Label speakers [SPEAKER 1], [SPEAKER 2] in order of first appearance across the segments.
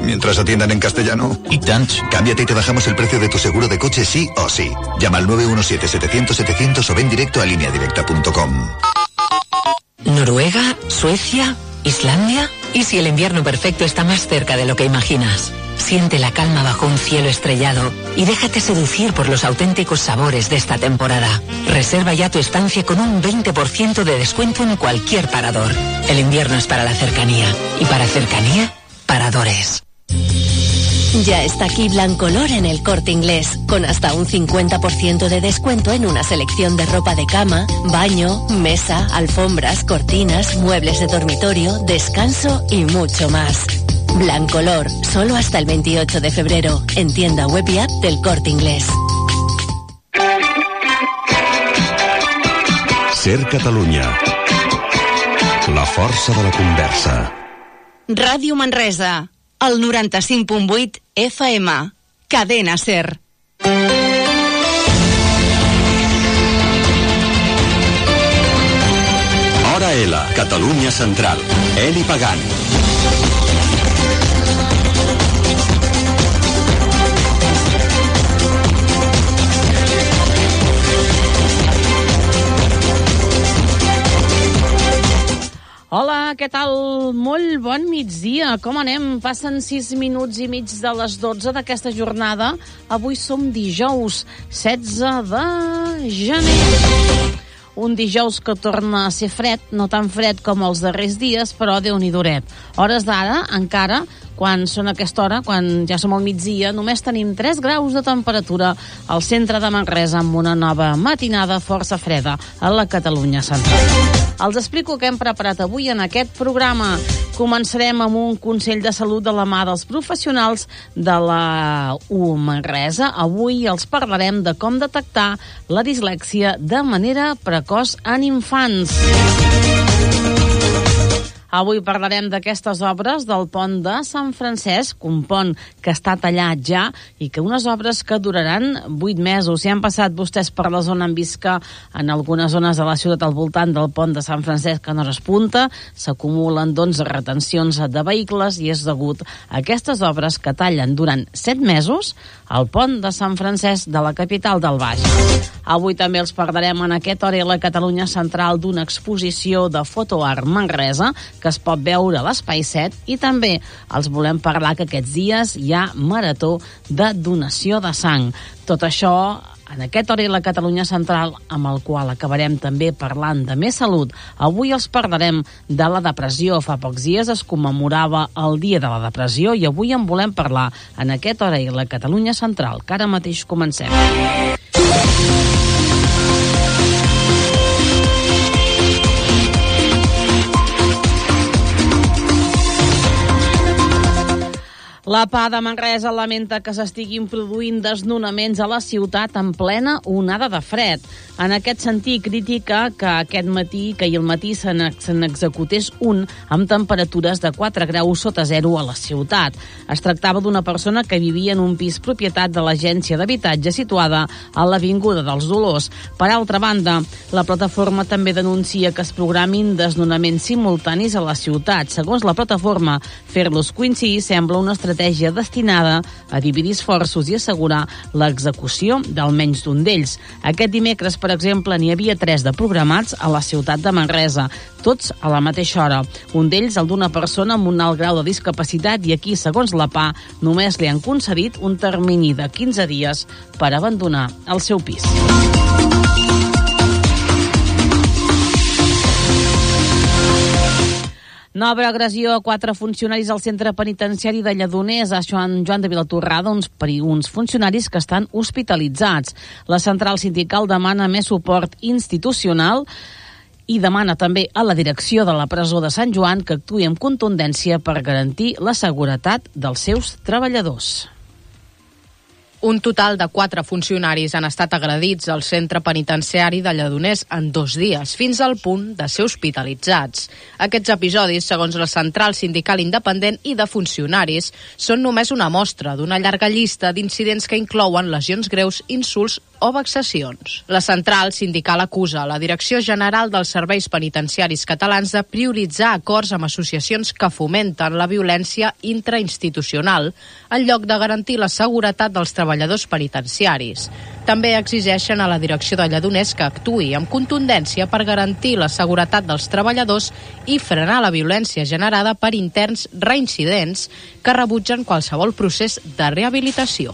[SPEAKER 1] mientras atiendan en castellano.
[SPEAKER 2] ¿Y tant?
[SPEAKER 1] Cámbiate y te bajamos el precio de tu seguro de coche sí o sí. Llama al 917-700-700 o ven directo a lineadirecta.com.
[SPEAKER 3] ¿Noruega? ¿Suecia? ¿Islandia? ¿Y si el invierno perfecto está más cerca de lo que imaginas? Siente la calma bajo un cielo estrellado y déjate seducir por los auténticos sabores de esta temporada. Reserva ya tu estancia con un 20% de descuento en cualquier parador. El invierno es para la cercanía y para cercanía, paradores.
[SPEAKER 4] Ya está aquí Blancolor en El Corte Inglés, con hasta un 50% de descuento en una selección de ropa de cama, baño, mesa, alfombras, cortinas, muebles de dormitorio, descanso y mucho más. Blancolor, solo hasta el 28 de febrero, en tienda web y app del Corte Inglés.
[SPEAKER 5] Ser Catalunya. La força de la conversa.
[SPEAKER 6] Ràdio Manresa, el 95.8 FM. Cadena Ser.
[SPEAKER 5] Hora L, Catalunya Central. Eli Pagant.
[SPEAKER 7] Hola, què tal? Molt bon migdia. Com anem? Passen 6 minuts i mig de les 12 d'aquesta jornada. Avui som dijous, 16 de gener. Un dijous que torna a ser fred, no tan fred com els darrers dies, però Déu-n'hi-do. Hores d'ara, encara, quan són aquesta hora, quan ja som al migdia, només tenim 3 graus de temperatura al centre de Manresa, amb una nova matinada força freda a la Catalunya central. Els explico què hem preparat avui en aquest programa. Començarem amb un consell de salut de la mà dels professionals de la Manresa. Avui els parlarem de com detectar la dislèxia de manera precoç en infants. Avui parlarem d'aquestes obres del pont de Sant Francesc, un pont que està tallat ja i que unes obres que duraran 8 mesos. Si han passat vostès per la zona, han vist que en algunes zones de la ciutat al voltant del pont de Sant Francesc que no respunta, s'acumulen retencions de vehicles i és degut a aquestes obres que tallen durant 7 mesos al pont de Sant Francesc de la capital del Baix. Avui també els parlarem en aquest hora a la Catalunya Central d'una exposició de fotoart Manresa que es pot veure a l'Espai 7 i també els volem parlar que aquests dies hi ha marató de donació de sang. Tot això en aquest hora a la Catalunya Central, amb el qual acabarem també parlant de més salut. Avui els parlarem de la depressió. Fa pocs dies es commemorava el Dia de la Depressió i avui en volem parlar en aquest hora a la Catalunya Central, que ara mateix comencem. La PA de Manresa lamenta que s'estiguin produint desnonaments a la ciutat en plena onada de fred. En aquest sentit, critica que aquest matí, que ahir al matí se n'executés un amb temperatures de 4 graus sota zero a la ciutat. Es tractava d'una persona que vivia en un pis propietat de l'Agència d'Habitatge situada a l'Avinguda dels Dolors. Per altra banda, la plataforma també denuncia que es programin desnonaments simultanis a la ciutat. Segons la plataforma, fer-los coincidir sembla una estratègia destinada a dividir esforços i assegurar l'execució d'almenys d'un d'ells. Aquest dimecres, per exemple, n'hi havia 3 de programats a la ciutat de Manresa, tots a la mateixa hora. Un d'ells, el d'una persona amb un alt grau de discapacitat, i aquí, segons la PA, només li han concedit un termini de 15 dies per abandonar el seu pis. Nova agressió a 4 funcionaris al centre penitenciari de Lledoners, a Sant Joan de Vilatorrada, uns funcionaris que estan hospitalitzats. La central sindical demana més suport institucional i demana també a la direcció de la presó de Sant Joan que actuï amb contundència per garantir la seguretat dels seus treballadors.
[SPEAKER 8] Un total de 4 funcionaris han estat agredits al centre penitenciari de Lledoners en 2 dies, fins al punt de ser hospitalitzats. Aquests episodis, segons la Central Sindical Independent i de Funcionaris, són només una mostra d'una llarga llista d'incidents que inclouen lesions greus, insults o vexacions. La central sindical acusa la Direcció General dels Serveis Penitenciaris Catalans de prioritzar acords amb associacions que fomenten la violència intrainstitucional en lloc de garantir la seguretat dels treballadors penitenciaris. També exigeixen a la direcció de Lledoners que actuï amb contundència per garantir la seguretat dels treballadors i frenar la violència generada per interns reincidents que rebutgen qualsevol procés de rehabilitació.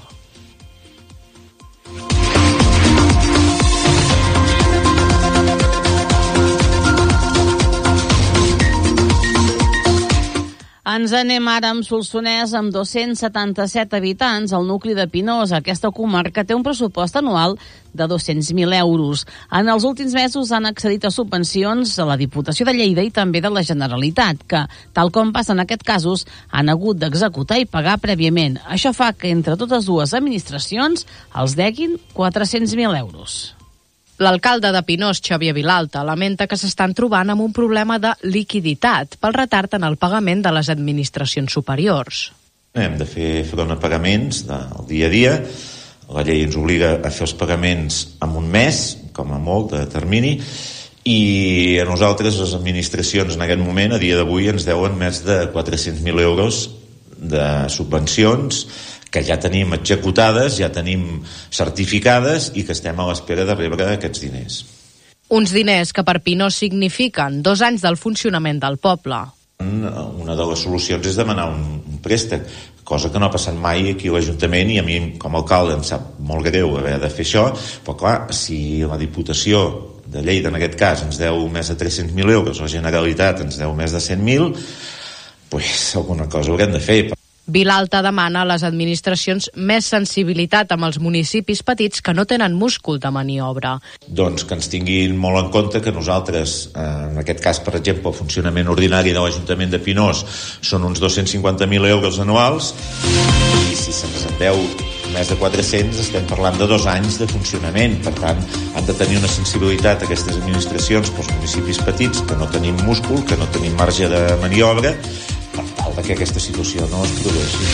[SPEAKER 7] Ens anem ara amb Solsonès, amb 277 habitants. El nucli de Pinós, aquesta comarca, té un pressupost anual de 200.000 euros. En els últims mesos han accedit a subvencions de la Diputació de Lleida i també de la Generalitat, que, tal com passa en aquests casos, han hagut d'executar i pagar prèviament. Això fa que entre totes dues administracions els deguin 400.000 euros.
[SPEAKER 8] L'alcalde de Pinós, Xavier Vilalta, lamenta que s'estan trobant amb un problema de liquiditat pel retard en el pagament de les administracions superiors.
[SPEAKER 2] Hem de fer front a pagaments del dia a dia. La llei ens obliga a fer els pagaments en un mes, com a molt, de termini, i a nosaltres, les administracions, en aquest moment, a dia d'avui, ens deuen més de 400.000 euros de subvencions que ja tenim executades, ja tenim certificades i que estem a l'espera de rebre aquests diners.
[SPEAKER 8] Uns diners que per Pinós signifiquen 2 anys del funcionament del poble.
[SPEAKER 2] Una de les solucions és demanar un préstec, cosa que no ha passat mai aquí a l'Ajuntament i a mi com a alcalde em sap molt greu haver de fer això, però clar, si la Diputació de Lleida en aquest cas ens deu més de 300.000 euros, la Generalitat ens deu més de 100.000, doncs alguna cosa haurem de fer.
[SPEAKER 8] Vilalta demana a les administracions més sensibilitat amb els municipis petits que no tenen múscul de maniobra.
[SPEAKER 2] Doncs que ens tinguin molt en compte que nosaltres, en aquest cas, per exemple, el funcionament ordinari de l'Ajuntament de Pinós són uns 250.000 euros anuals i si se'ns en deu més de 400 estem parlant de 2 anys de funcionament. Per tant, han de tenir una sensibilitat aquestes administracions pels municipis petits que no tenim múscul, que no tenim marge de maniobra, per tal que aquesta situació no es produeixi.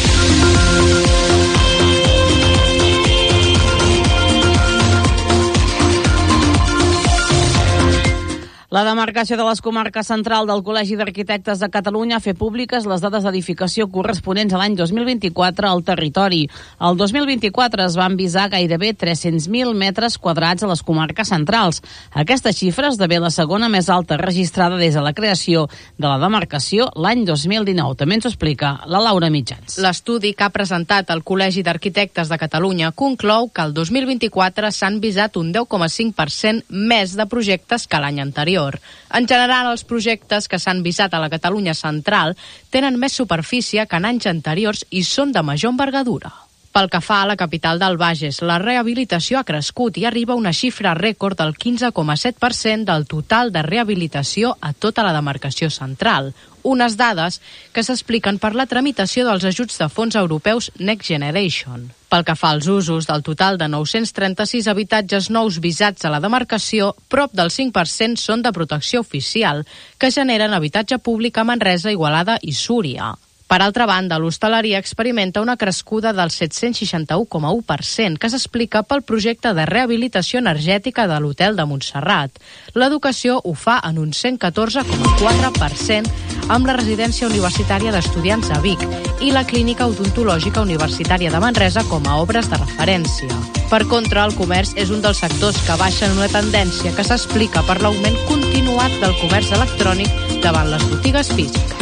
[SPEAKER 7] La demarcació de les comarques central del Col·legi d'Arquitectes de Catalunya ha fet públiques les dades d'edificació corresponents a l'any 2024 al territori. El 2024 es van visar gairebé 300.000 metres quadrats a les comarques centrals. Aquesta xifra esdevé la segona més alta registrada des de la creació de la demarcació l'any 2019. També ens ho explica la Laura Mitjans.
[SPEAKER 8] L'estudi que ha presentat el Col·legi d'Arquitectes de Catalunya conclou que el 2024 s'han visat un 10,5% més de projectes que l'any anterior. En general, els projectes que s'han visat a la Catalunya central tenen més superfície que en anys anteriors i són de major envergadura. Pel que fa a la capital del Bages, la rehabilitació ha crescut i arriba a una xifra rècord del 15,7% del total de rehabilitació a tota la demarcació central. Unes dades que s'expliquen per la tramitació dels ajuts de fons europeus Next Generation. Pel que fa als usos, del total de 936 habitatges nous visats a la demarcació, prop del 5% són de protecció oficial, que generen habitatge públic a Manresa, Igualada i Súria. Per altra banda, l'hostaleria experimenta una crescuda del 761,1%, que s'explica pel projecte de rehabilitació energètica de l'Hotel de Montserrat. L'educació ho fa en un 114,4%, amb la residència universitària d'estudiants a Vic i la clínica odontològica universitària de Manresa com a obres de referència. Per contra, el comerç és un dels sectors que baixa en una tendència que s'explica per l'augment continuat del comerç electrònic davant les botigues físiques.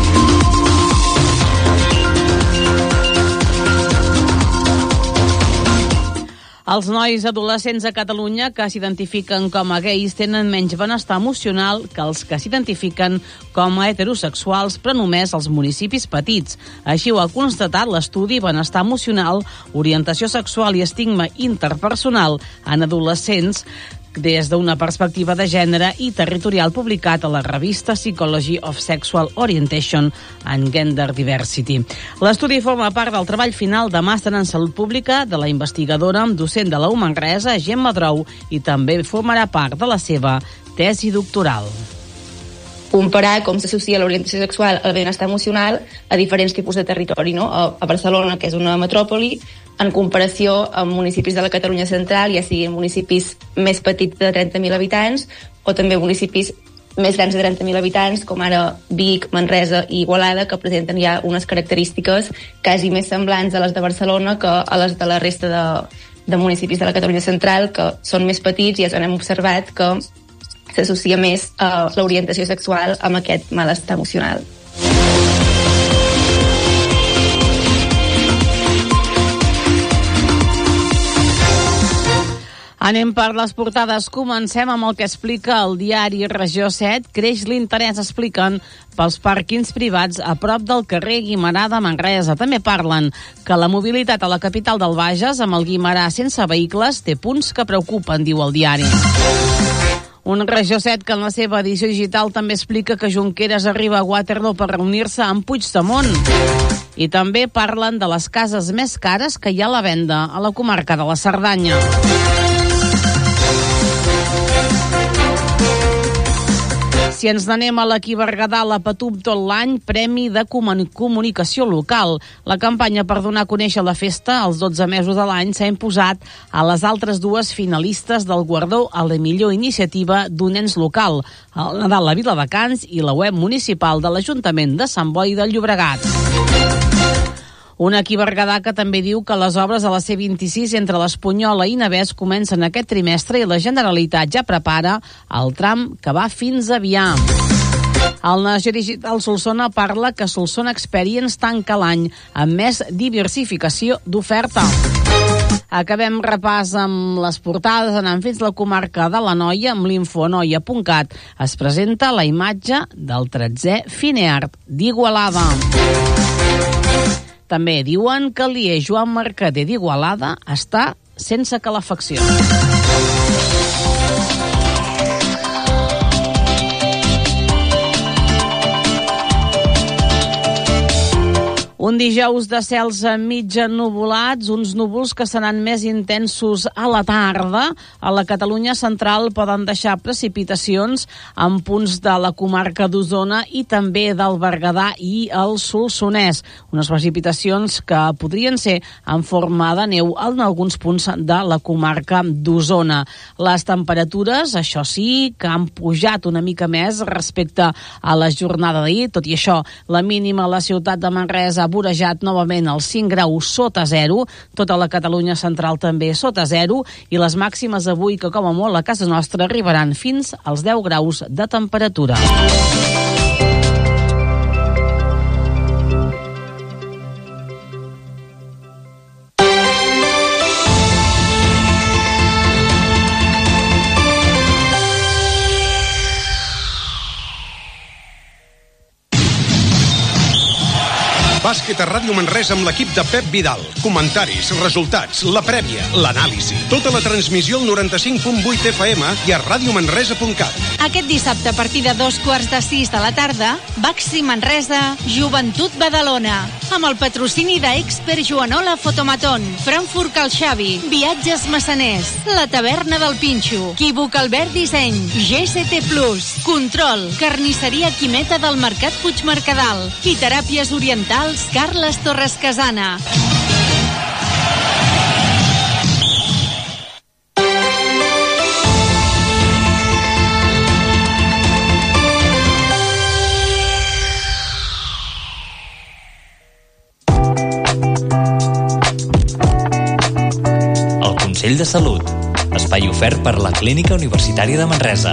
[SPEAKER 7] Els nois adolescents a Catalunya que s'identifiquen com a gais tenen menys benestar emocional que els que s'identifiquen com a heterosexuals, però només als municipis petits. Així ho ha constatat l'estudi Benestar emocional, orientació sexual i estigma interpersonal en adolescents des d'una perspectiva de gènere i territorial publicat a la revista Psychology of Sexual Orientation and Gender Diversity. L'estudi forma part del treball final de màster en salut pública de la investigadora docent de la UMA Manresa, Gemma Drou, i també formarà part de la seva tesi doctoral.
[SPEAKER 9] comparar com s'associa l'orientació sexual al benestar emocional a diferents tipus de territori, no? A Barcelona, que és una metròpoli, en comparació amb municipis de la Catalunya central, ja siguin municipis més petits de 30.000 habitants o també municipis més grans de 30.000 habitants, com ara Vic, Manresa i Igualada, que presenten ja unes característiques quasi més semblants a les de Barcelona que a les de la resta de municipis de la Catalunya central, que són més petits i ja hem observat que s'associa més a l'orientació sexual amb aquest malestar emocional.
[SPEAKER 7] Anem per les portades. Comencem amb el que explica el diari Regió 7. Creix l'interès, expliquen, pels pàrquings privats a prop del carrer Guimerà de Manresa. També parlen que la mobilitat a la capital del Bages, amb el Guimerà sense vehicles, té punts que preocupen, diu el diari. Un Regió 7 que en la seva edició digital també explica que Junqueras arriba a Waterloo per reunir-se amb Puigdemont. I també parlen de les cases més cares que hi ha a la venda a la comarca de la Cerdanya. Si ens n'anem a l'Equí Berguedà, la Patum tot l'any, Premi de Comunicació Local. La campanya per donar a conèixer la festa als 12 mesos de l'any s'ha imposat a les altres dues finalistes del guardó a la millor iniciativa d'un ens local, el Nadal a Viladecans i la web municipal de l'Ajuntament de Sant Boi de Llobregat. Un Equí Berguedà que també diu que les obres a la C26 entre l'Espunyola i Navès comencen aquest trimestre i la Generalitat ja prepara el tram que va fins a Avià. El Nació Digital Solsona parla que Solsona Experience tanca l'any amb més diversificació d'oferta. Acabem repàs amb les portades anant fins a la comarca de l'Anoia amb l'infoanoia.cat. Es presenta la imatge del 13è Fineart d'Igualada. També diuen que l'IE Joan Mercader d'Igualada està sense calefacció. Un dijous de cels mig ennuvolats, uns núvols que seran més intensos a la tarda. A la Catalunya central poden deixar precipitacions en punts de la comarca d'Osona i també del Berguedà i el Solsonès. Unes precipitacions que podrien ser en forma de neu en alguns punts de la comarca d'Osona. Les temperatures, això sí, que han pujat una mica més respecte a la jornada d'ahir. Tot i això, la mínima a la ciutat de Manresa ha vorejat novament els 5 graus sota zero, tota la Catalunya central també sota zero, i les màximes avui, que com a molt a casa nostra arribaran fins als 10 graus de temperatura.
[SPEAKER 10] Bàsquet a Ràdio Manresa amb l'equip de Pep Vidal. Comentaris, resultats, la prèvia, l'anàlisi. Tota la transmissió al 95.8 FM i a radiomanresa.cat.
[SPEAKER 6] Aquest dissabte a partir de 2:15 de la tarda, Baxi Manresa, Joventut Badalona. Amb el patrocini d'Expert Joanola Fotomaton, Frankfurt Cal Xavi, Viatges Massaners, La Taverna del Pinxo, Quívoc Albert Disseny, GCT Plus, Control, Carnisseria Quimeta del Mercat Puigmercadal i Teràpies Orientals Carles Torres Casana.
[SPEAKER 11] El Consell de Salut, espai ofert per la Clínica Universitària de Manresa.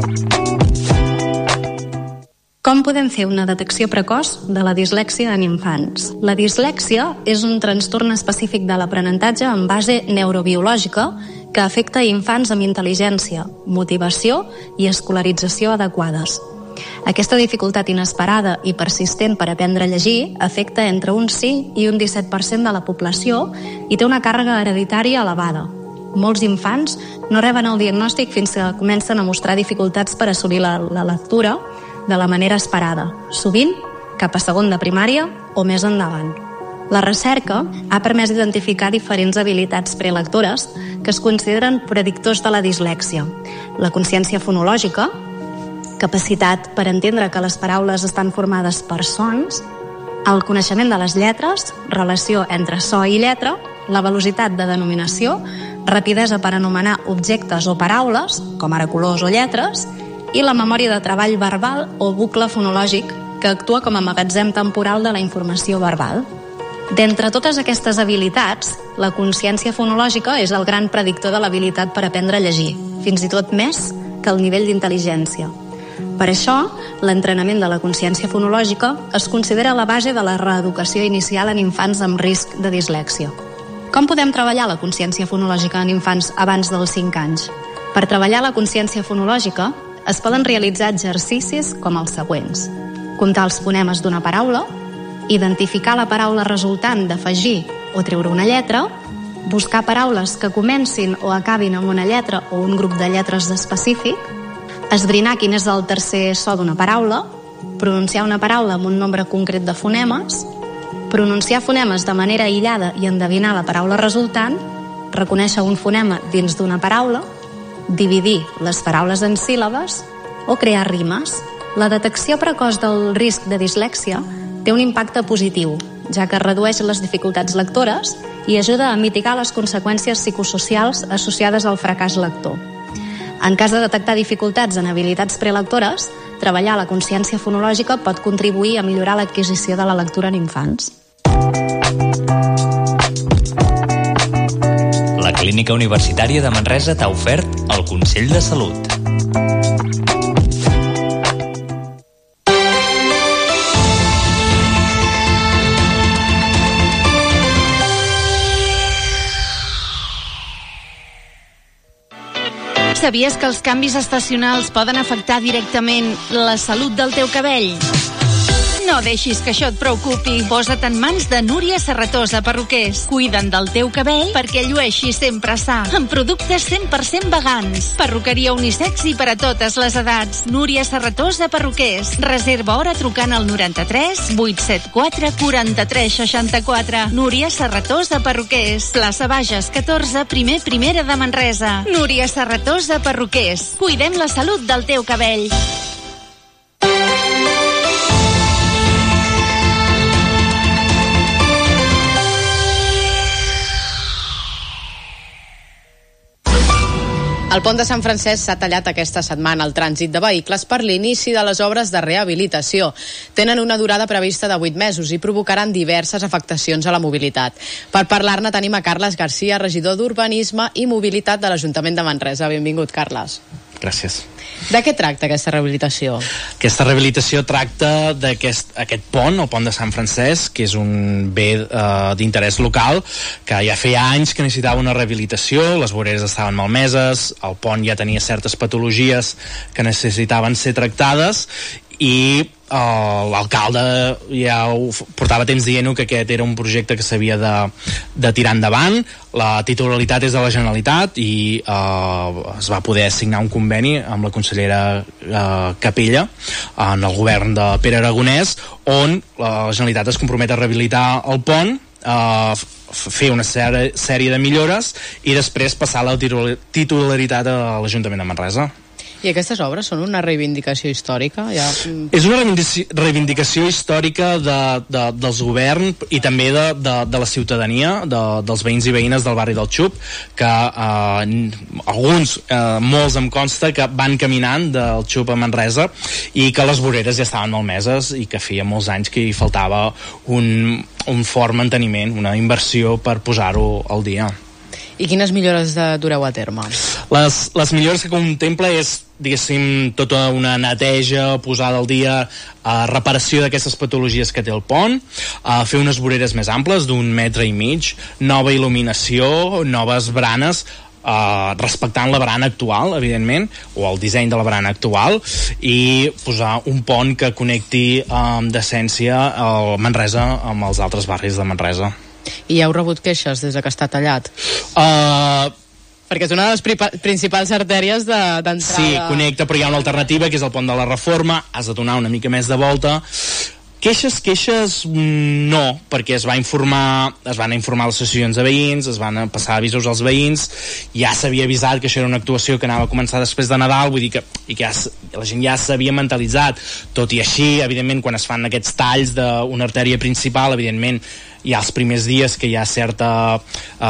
[SPEAKER 12] Com podem fer una detecció precoç de la dislèxia en infants? La dislèxia és un trastorn específic de l'aprenentatge en base neurobiològica que afecta infants amb intel·ligència, motivació i escolarització adequades. Aquesta dificultat inesperada i persistent per aprendre a llegir afecta entre un 5 i un 17% de la població i té una càrrega hereditària elevada. Molts infants no reben el diagnòstic fins que comencen a mostrar dificultats per assolir la lectura de la manera esperada, sovint cap a segon de primària o més endavant. La recerca ha permès identificar diferents habilitats prelectores que es consideren predictors de la dislèxia: la consciència fonològica, capacitat per entendre que les paraules estan formades per sons, el coneixement de les lletres, relació entre so i lletra, la velocitat de denominació, rapidesa per anomenar objectes o paraules, com ara colors o lletres, i la memòria de treball verbal o bucle fonològic que actua com a magatzem temporal de la informació verbal. D'entre totes aquestes habilitats, la consciència fonològica és el gran predictor de l'habilitat per aprendre a llegir, fins i tot més que el nivell d'intel·ligència. Per això, l'entrenament de la consciència fonològica es considera la base de la reeducació inicial en infants amb risc de dislèxia. Com podem treballar la consciència fonològica en infants abans dels 5 anys? Per treballar la consciència fonològica es poden realitzar exercicis com els següents: comptar els fonemes d'una paraula, identificar la paraula resultant d'afegir o treure una lletra, buscar paraules que comencin o acabin amb una lletra o un grup de lletres específic, esbrinar quin és el tercer so d'una paraula, pronunciar una paraula amb un nombre concret de fonemes, pronunciar fonemes de manera aïllada i endevinar la paraula resultant, reconèixer un fonema dins d'una paraula, dividir les paraules en síl·labes o crear rimes. La detecció precoç del risc de dislèxia té un impacte positiu, ja que redueix les dificultats lectores i ajuda a mitigar les conseqüències psicosocials associades al fracàs lector. En cas de detectar dificultats en habilitats prelectores, treballar la consciència fonològica pot contribuir a millorar l'adquisició de la lectura en infants.
[SPEAKER 11] La Clínica Universitària de Manresa t'ha ofert el Consell de Salut.
[SPEAKER 6] Sabies que els canvis estacionals poden afectar directament la salut del teu cabell? No deixis que això et preocupi. Posa't en mans de Núria Serratosa Perruquers. Cuiden del teu cabell perquè llueixi sempre sa. Amb productes 100% vegans. Perruqueria unisex i per a totes les edats. Núria Serratosa Perruquers. Reserva hora trucant al 93 874 43 64. Núria Serratosa Perruquers. Plaça Bages 14, primera de Manresa. Núria Serratosa Perruquers. Cuidem la salut del teu cabell.
[SPEAKER 8] El pont de Sant Francesc s'ha tallat aquesta setmana al trànsit de vehicles per l'inici de les obres de rehabilitació. Tenen una durada prevista de 8 mesos i provocaran diverses afectacions a la mobilitat. Per parlar-ne tenim a Carles Garcia, regidor d'Urbanisme i Mobilitat de l'Ajuntament de Manresa. Benvingut, Carles.
[SPEAKER 13] Gràcies.
[SPEAKER 8] De què tracta aquesta rehabilitació?
[SPEAKER 13] Aquesta rehabilitació tracta d'aquest pont, el pont de Sant Francesc, que és un bé d'interès local, que ja feia anys que necessitava una rehabilitació, les voreres estaven malmeses, el pont ja tenia certes patologies que necessitaven ser tractades i l'alcalde ja portava temps dient que aquest era un projecte que s'havia de tirar endavant. La titularitat és de la Generalitat i es va poder signar un conveni amb la consellera Capella en el govern de Pere Aragonès, on la Generalitat es compromet a rehabilitar el pont, fer una sèrie de millores i després passar la titularitat a l'Ajuntament de Manresa.
[SPEAKER 8] I aquestes obres són una reivindicació històrica?
[SPEAKER 13] És una reivindicació històrica dels governs i també de la ciutadania, dels veïns i veïnes del barri del Xup, que molts em consta que van caminant del Xup a Manresa i que les voreres ja estaven malmeses i que feia molts anys que hi faltava un fort manteniment, una inversió per posar-ho al dia.
[SPEAKER 8] I quines millores dureu a terme?
[SPEAKER 13] Les millores que contempla és, diguéssim, tota una neteja, posada al dia, reparació d'aquestes patologies que té el pont, fer unes voreres més amples d'1,5 metres, nova il·luminació, noves branes, respectant la barana actual, evidentment, o el disseny de la barana actual, i posar un pont que connecti amb decència el Manresa amb els altres barris de Manresa.
[SPEAKER 8] I heu rebut queixes des que està tallat? Perquè és una de les principals artèries d'entrada.
[SPEAKER 13] Sí, connecta, però hi ha una alternativa, que és el pont de la Reforma, has de donar una mica més de volta. Queixes no, perquè es van informar les sessions de veïns, es van passar avisos als veïns, ja s'havia avisat que això era una actuació que anava a començar després de Nadal, vull dir que ja, la gent ja s'havia mentalitzat. Tot i així, evidentment, quan es fan aquests talls d'una artèria principal, evidentment hi ha els primers dies que hi ha certa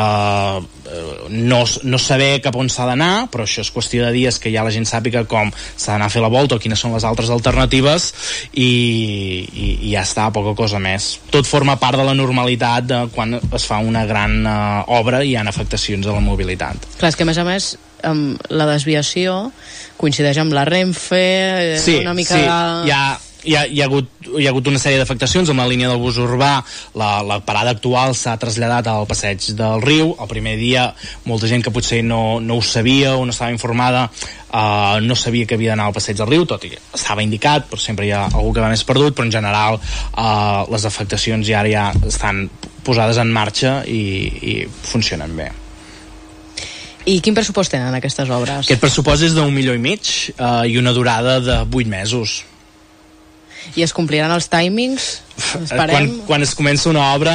[SPEAKER 13] no saber cap on s'ha d'anar, però això és qüestió de dies que ja la gent sàpiga com s'ha d'anar a fer la volta o quines són les altres alternatives i ja està, poca cosa més. Tot forma part de la normalitat de quan es fa una gran obra i hi ha afectacions a la mobilitat.
[SPEAKER 8] Clar, és que a més la desviació coincideix amb la Renfe, una mica...
[SPEAKER 13] Sí, hi ha hagut una sèrie d'afectacions amb la línia del bus urbà. La parada actual s'ha traslladat al passeig del Riu. El primer dia molta gent que potser no ho sabia o no estava informada no sabia que havia d'anar al passeig del Riu, tot i que estava indicat, però sempre hi ha algú que va més perdut, però en general les afectacions ja estan posades en marxa i funcionen bé.
[SPEAKER 8] I quin pressupost tenen aquestes obres?
[SPEAKER 13] Aquest pressupost és d'1,5 milions i una durada de 8 mesos.
[SPEAKER 8] I es compliran els timings?
[SPEAKER 13] Quan es comença una obra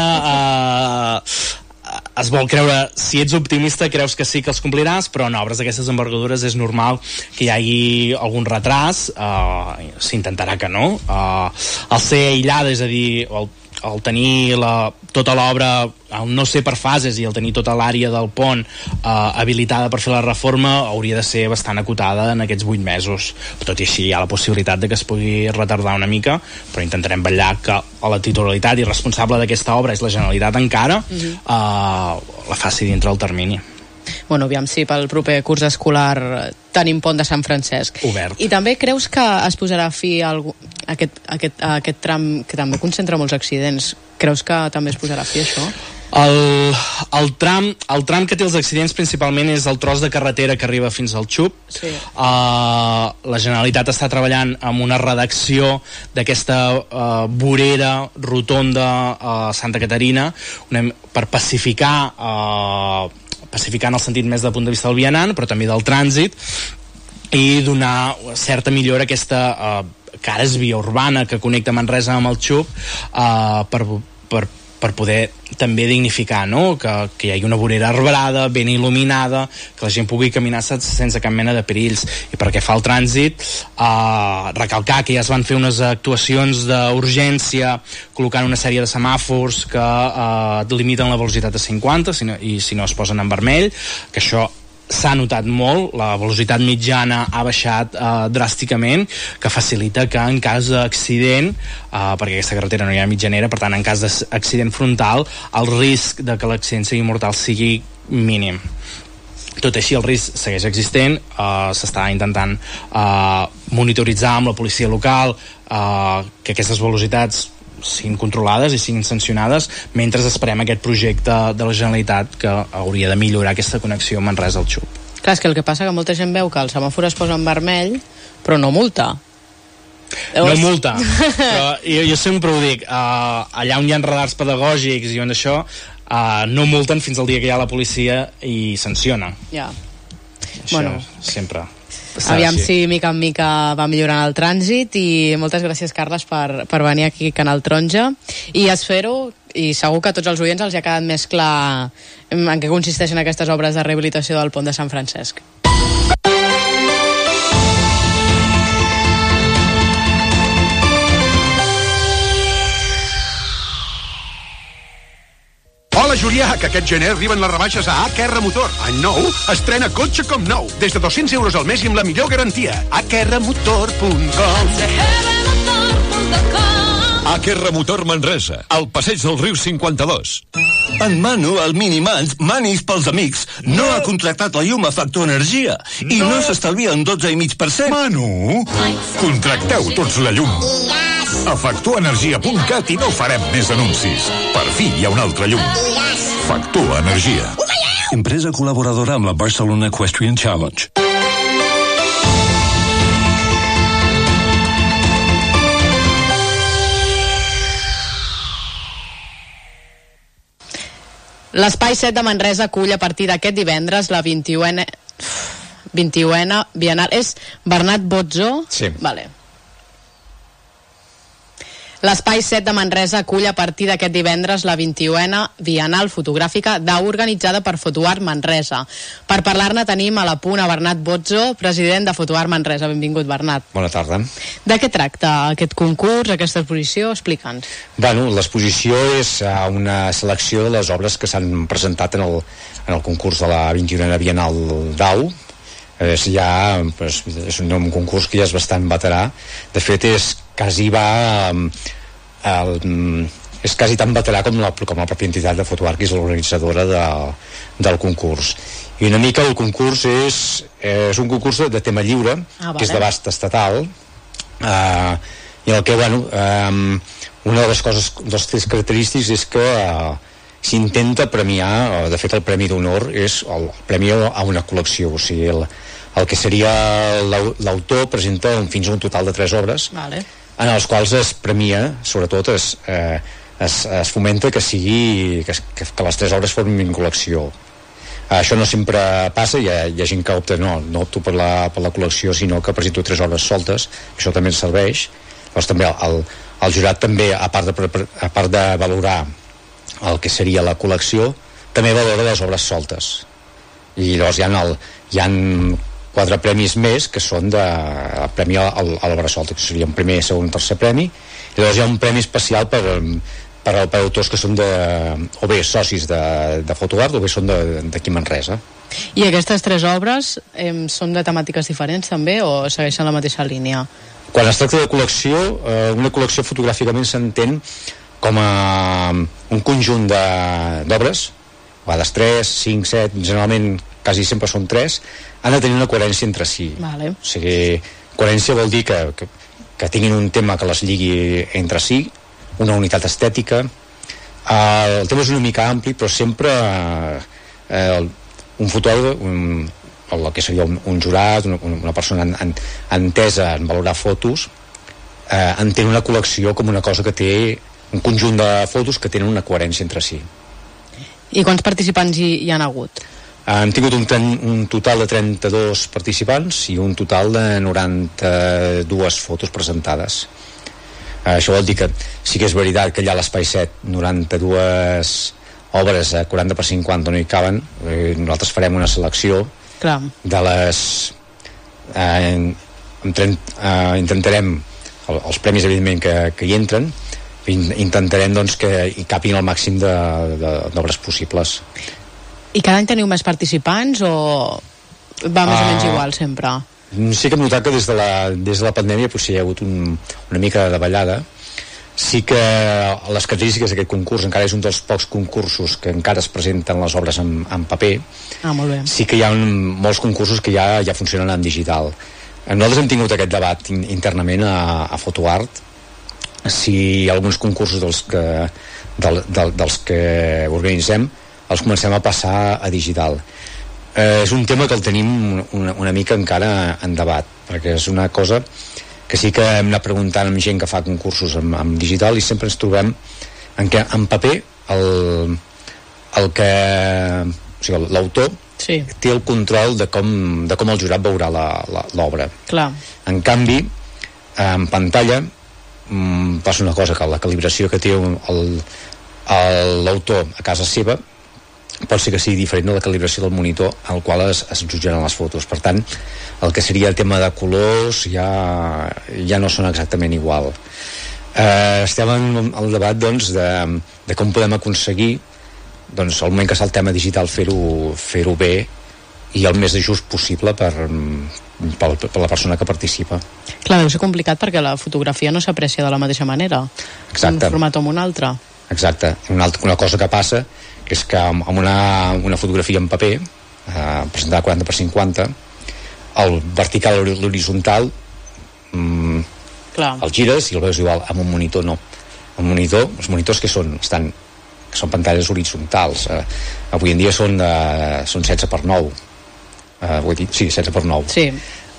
[SPEAKER 13] es vol creure, si ets optimista creus que sí que els compliràs, però en obres d'aquestes envergadures és normal que hi hagi algun retras, s'intentarà que no, el ser aïllada, és a dir, el tenir tota l'obra, el no ser per fases i el tenir tota l'àrea del pont habilitada per fer la reforma hauria de ser bastant acotada en aquests 8 mesos. Tot i així hi ha la possibilitat de que es pugui retardar una mica, però intentarem vetllar que la titularitat i responsable d'aquesta obra és la Generalitat encara, la faci dintre del termini.
[SPEAKER 8] Bueno, aviam si pel proper curs escolar tenim pont de Sant Francesc.
[SPEAKER 13] Obert.
[SPEAKER 8] I també creus que es posarà fi a aquest tram que també concentra molts accidents? Creus que també es posarà fi a això?
[SPEAKER 13] El tram que té els accidents principalment és el tros de carretera que arriba fins al Xup.
[SPEAKER 8] Sí.
[SPEAKER 13] La Generalitat està treballant amb una redacció d'aquesta vorera rotonda a Santa Caterina per pacificar en el sentit més del punt de vista del vianant, però també del trànsit, i donar certa millora a aquesta que ara és via urbana que connecta Manresa amb el Xup, per poder també dignificar, no? Que hi hagi una vorera arbrada, ben il·luminada, que la gent pugui caminar sense cap mena de perills. I perquè fa el trànsit, recalcar que ja es van fer unes actuacions d'urgència col·locant una sèrie de semàfors que limiten la velocitat a 50 i si no es posen en vermell, que això s'ha notat molt, la velocitat mitjana ha baixat dràsticament, que facilita que en cas d'accident, perquè aquesta carretera no hi ha mitjanera, per tant en cas d'accident frontal el risc de que l'accident sigui mortal sigui mínim. Tot així el risc segueix existent, s'està intentant monitoritzar amb la policia local que aquestes velocitats siguin controlades i siguin sancionades mentre esperem aquest projecte de la Generalitat que hauria de millorar aquesta connexió Manresa al Xup.
[SPEAKER 8] Clar, és que el que passa que molta gent veu que el semàfor es posa en vermell però no multa.
[SPEAKER 13] No multa, però jo sempre ho dic, allà on hi ha radars pedagògics i on això no multen fins al dia que hi ha la policia i sanciona.
[SPEAKER 8] Ja.
[SPEAKER 13] Això bueno, sempre.
[SPEAKER 8] Aviam si mica en mica va millorant el trànsit, i moltes gràcies, Carles, per venir aquí a Canal Taronja, i espero, i segur que a tots els oients els ha quedat més clar en què consisteixen aquestes obres de rehabilitació del pont de Sant Francesc.
[SPEAKER 10] Hola, Julià, que aquest gener arriben les rebaixes a AKR Motor. Any nou, estrena cotxe com nou. Des de 200 euros al mes i amb la millor garantia. akrmotor.com.
[SPEAKER 14] AKR Motor Manresa, al passeig del Riu 52.
[SPEAKER 15] En Manu, el Minimans, Manis pels amics, no ha contractat la llum a Factor Energia i no s'estalvia un 12,5%.
[SPEAKER 14] Manu, contracteu tots la llum. A factorenergia.cat i no farem més anuncis. Per fi hi ha un altre llum. Factor Energia.
[SPEAKER 5] Empresa col·laboradora amb la Barcelona Equestrian Challenge.
[SPEAKER 8] L'Espai 7 de Manresa acull a partir d'aquest divendres la 21a Bienal. És Bernat Botzó?
[SPEAKER 2] Sí.
[SPEAKER 8] Vale. L'Espai 7 de Manresa acull a partir d'aquest divendres la 21a Bienal Fotogràfica d'Au organitzada per Fotoart Manresa. Per parlar-ne tenim a la punt a Bernat Bozzo, president de Fotoart Manresa. Benvingut, Bernat.
[SPEAKER 16] Bona tarda.
[SPEAKER 8] De què tracta aquest concurs, aquesta exposició? Explica'ns.
[SPEAKER 16] Bueno, l'exposició és una selecció de les obres que s'han presentat en el concurs de la 21a Bienal d'Au. És un concurs que ja és bastant veterà. De fet, és quasi tan veterà com la pròpia entitat de Fotoart, que és l'organitzadora del concurs. I una mica el concurs és un concurs de tema lliure, que és d'abast estatal, i en el que, una de les coses, dels tres característics és que s'intenta premiar, de fet el premi d'honor és el premi a una col·lecció, o sigui, el que seria l'autor presenta fins a un total de 3 obres, en els quals es premia, sobretot es fomenta que les 3 obres formin col·lecció. Això no sempre passa, hi ha gent que opta, no opto per la col·lecció, sinó que presento 3 obres soltes, això també ens serveix. Llavors també el jurat també, a part de valorar el que seria la col·lecció, també valora les obres soltes. I llavors hi ha 4 premis més que són de premi a l'obra solta, que seria un primer, segon, tercer premi, i llavors hi ha un premi especial per autors que són o bé socis de Fotoart o bé són d'aquí Manresa.
[SPEAKER 8] I aquestes 3 obres són de temàtiques diferents també o segueixen la mateixa línia?
[SPEAKER 16] Quan es tracta de col·lecció, una col·lecció fotogràficament s'entén com a un conjunt d'obres, a vegades 3, 5, 7, generalment quasi sempre són 3, han de tenir una coherència entre si. O sigui, coherència vol dir que tinguin un tema que les lligui entre si, una unitat estètica. El tema és una mica ampli, però sempre un fotògraf, el que seria un jurat, una persona entesa en valorar fotos, entén una col·lecció com una cosa que té un conjunt de fotos que tenen una coherència entre si.
[SPEAKER 8] I quants participants hi han hagut?
[SPEAKER 16] Hem tingut un total de 32 participants i un total de 92 fotos presentades. Això vol dir que sí que és veritat que allà a l'Espai 7 92 obres a 40 per 50 no hi caben. Nosaltres farem una selecció de les intentarem els premis evidentment que hi entren, intentarem doncs que hi capin el màxim d'obres possibles.
[SPEAKER 8] I cada any teniu més participants o va més o menys igual sempre?
[SPEAKER 16] Sí que hem notat que des de la pandèmia potser hi ha hagut una mica de davallada. Sí que les característiques d'aquest concurs, encara és un dels pocs concursos que encara es presenten les obres en paper.
[SPEAKER 8] Molt bé.
[SPEAKER 16] Sí que hi ha molts concursos que ja funcionen en digital. Nosaltres hem tingut aquest debat internament a Fotoart, si alguns concursos dels que organitzem els comencem a passar a digital. És un tema que el tenim una mica encara en debat, perquè és una cosa que sí que hem anat preguntant amb gent que fa concursos en digital i sempre ens trobem en què en paper l'autor té el control de com el jurat veurà l'obra. En canvi, en pantalla passa una cosa, que la calibració que té l'autor a casa seva pot ser que sigui diferent de la calibració del monitor al qual es jutjaran les fotos. Per tant, el que seria el tema de colors ja no són exactament igual. Estem en el debat doncs, de com podem aconseguir al moment que està el tema digital fer-ho bé i el més just possible per la persona que participa.
[SPEAKER 8] Clar, deu ser complicat perquè la fotografia no s'aprecia de la mateixa manera.
[SPEAKER 16] Exacte.
[SPEAKER 8] Un format o un altre.
[SPEAKER 16] Exacte. Una cosa que passa és que amb una fotografia en paper presentada 40 per 50 el vertical o l'horitzontal el gires i el veus igual. Amb un monitor no. Els monitors que són pantalles horitzontals. Avui en dia són 16 per 9. Vull dir, sí, 16 per 9.
[SPEAKER 8] Sí.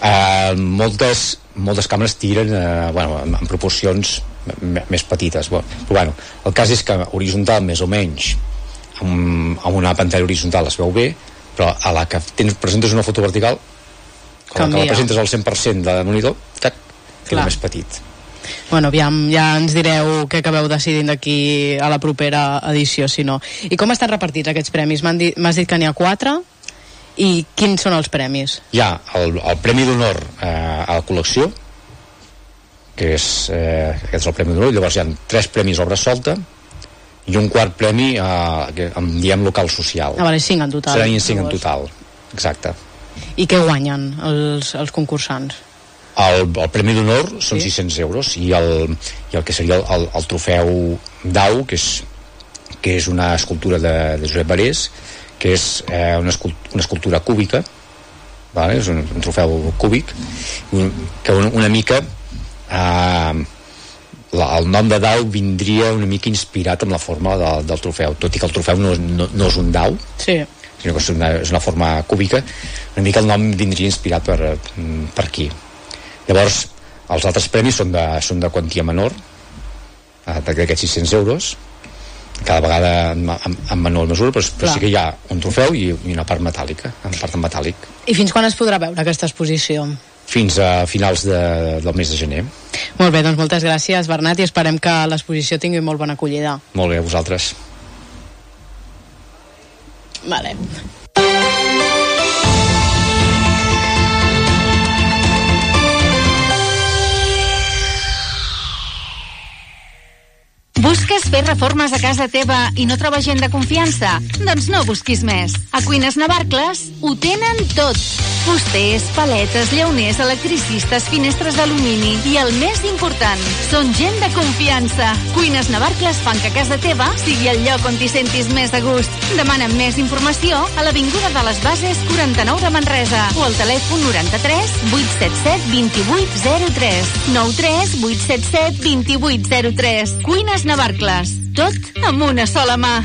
[SPEAKER 16] Moltes càmeres tiren en proporcions més petites. Però el cas és que horitzontal més o menys amb una pantalla horitzontal es veu bé, però a la que presentes una foto vertical, com que la presentes al 100% de monitor, queda més petit.
[SPEAKER 8] Bueno, aviam, ja ens direu què acabeu decidint d'aquí a la propera edició, si no. I com estan repartits aquests premis? M'has dit que n'hi ha 4, i quins són els premis?
[SPEAKER 16] Hi ha el Premi d'Honor a la col·lecció, que és el Premi d'Honor, llavors hi ha 3 premis obra solta, i un quart premi en diem local social.
[SPEAKER 8] Vale, 5 en total.
[SPEAKER 16] Seran 5 en total, exacte.
[SPEAKER 8] I què guanyen els concursants?
[SPEAKER 16] El Premi d'Honor són 600 euros i el que seria el trofeu Dau, que és una escultura de Josep Barés, que és una escultura cúbica, vale? És un trofeu cúbic, que una mica el nom de dau vindria una mica inspirat amb la forma del trofeu, tot i que el trofeu no és un dau,
[SPEAKER 8] sinó
[SPEAKER 16] que és una forma cúbica. Una mica el nom vindria inspirat per aquí. Llavors, els altres premis són de quantia menor, d'aquests 600 euros, cada vegada en menor mesura, però sí que hi ha un trofeu i una part metàl·lica, en part en metàl·lic.
[SPEAKER 8] I fins quan es podrà veure aquesta exposició?
[SPEAKER 16] Fins a finals del mes de gener.
[SPEAKER 8] Molt bé, doncs moltes gràcies, Bernat, i esperem que l'exposició tingui molt bona acollida.
[SPEAKER 16] Molt bé, a vosaltres.
[SPEAKER 8] Vale.
[SPEAKER 6] Busques fer reformes a casa teva i no trobes gent de confiança? Doncs no busquis més. A Cuines Navarcles ho tenen tot. Fusters, paletes, llauners, electricistes, finestres d'alumini i el més important, són gent de confiança. Cuines Navarcles fan que casa teva sigui el lloc on t'hi sentis més a gust. Demana més informació a l'Avinguda de les Bases 49 de Manresa o al telèfon 93 877 2803 93 877 2803. Cuines Navarcles, tot amb una sola mà.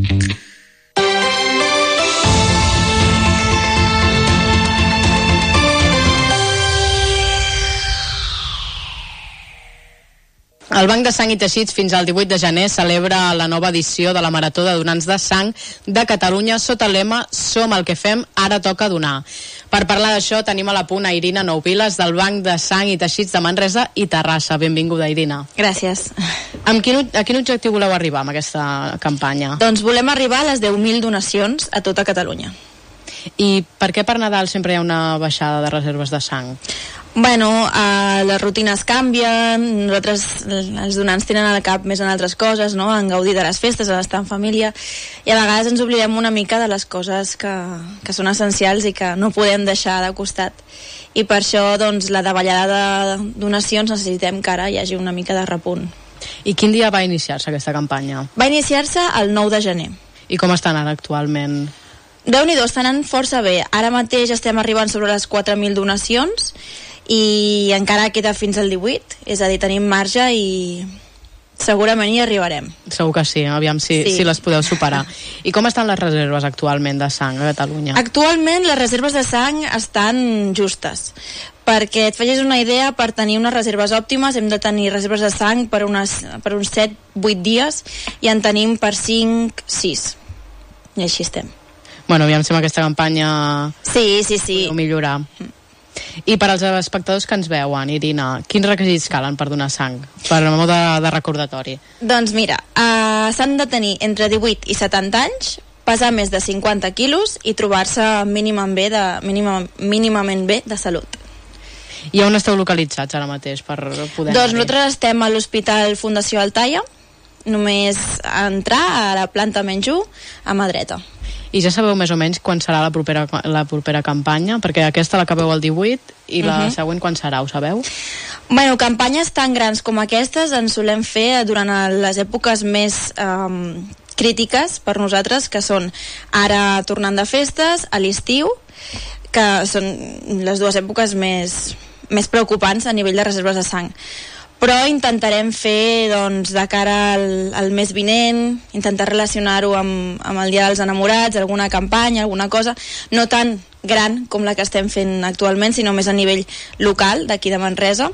[SPEAKER 8] El Banc de Sang i Teixits fins al 18 de gener celebra la nova edició de la Marató de Donants de Sang de Catalunya sota el lema Som el que fem, ara toca donar. Per parlar d'això tenim a la punt a Irina Nouviles del Banc de Sang i Teixits de Manresa i Terrassa. Benvinguda, Irina.
[SPEAKER 9] Gràcies.
[SPEAKER 8] A quin objectiu voleu arribar amb aquesta campanya?
[SPEAKER 9] Doncs volem arribar a les 10.000 donacions a tota Catalunya.
[SPEAKER 8] I per què per Nadal sempre hi ha una baixada de reserves de sang?
[SPEAKER 9] Bueno, les rutines canvien, nosaltres, els donants tenen al cap més en altres coses, no? En gaudir de les festes, en estar en família, i a vegades ens oblidem una mica de les coses que són essencials i que no podem deixar de costat. I per això, doncs, la davallada de donacions necessitem que ara hi hagi una mica de repunt.
[SPEAKER 8] I quin dia va iniciar-se aquesta campanya?
[SPEAKER 9] Va iniciar-se el 9 de gener.
[SPEAKER 8] I com estan ara actualment?
[SPEAKER 9] Déu-n'hi-do, estan anant força bé. Ara mateix estem arribant sobre les 4.000 donacions i encara queda fins al 18, és a dir, tenim marge i segurament hi arribarem.
[SPEAKER 8] Segur que sí, aviam si les podeu superar. I com estan les reserves actualment de sang a Catalunya?
[SPEAKER 9] Actualment les reserves de sang estan justes. Perquè et facis una idea, per tenir unes reserves òptimes hem de tenir reserves de sang per uns 7-8 dies i en tenim per 5-6. I així estem.
[SPEAKER 8] Bueno, aviam si amb aquesta campanya
[SPEAKER 9] sí.
[SPEAKER 8] podeu millorar. I per als espectadors que ens veuen, Irina, quins requisits calen per donar sang? Per a mode de recordatori.
[SPEAKER 9] Doncs mira, s'han de tenir entre 18 i 70 anys, pesar més de 50 quilos i trobar-se mínimament bé de salut.
[SPEAKER 8] I on esteu localitzats ara mateix per poder
[SPEAKER 9] Doncs nosaltres estem a l'Hospital Fundació Altaia, només entrar a la planta menys 1 a mà dreta.
[SPEAKER 8] I ja sabeu més o menys quan serà la propera campanya? Perquè aquesta l'acabeu el 18 i la següent quan serà, ho sabeu?
[SPEAKER 9] Bueno, campanyes tan grans com aquestes en solem fer durant les èpoques més crítiques per nosaltres, que són ara tornant de festes, a l'estiu, que són les dues èpoques més preocupants a nivell de reserves de sang. Però intentarem fer, doncs, de cara al mes vinent, intentar relacionar-ho amb el Dia dels Enamorats, alguna campanya, alguna cosa, no tan gran com la que estem fent actualment, sinó més a nivell local, d'aquí de Manresa.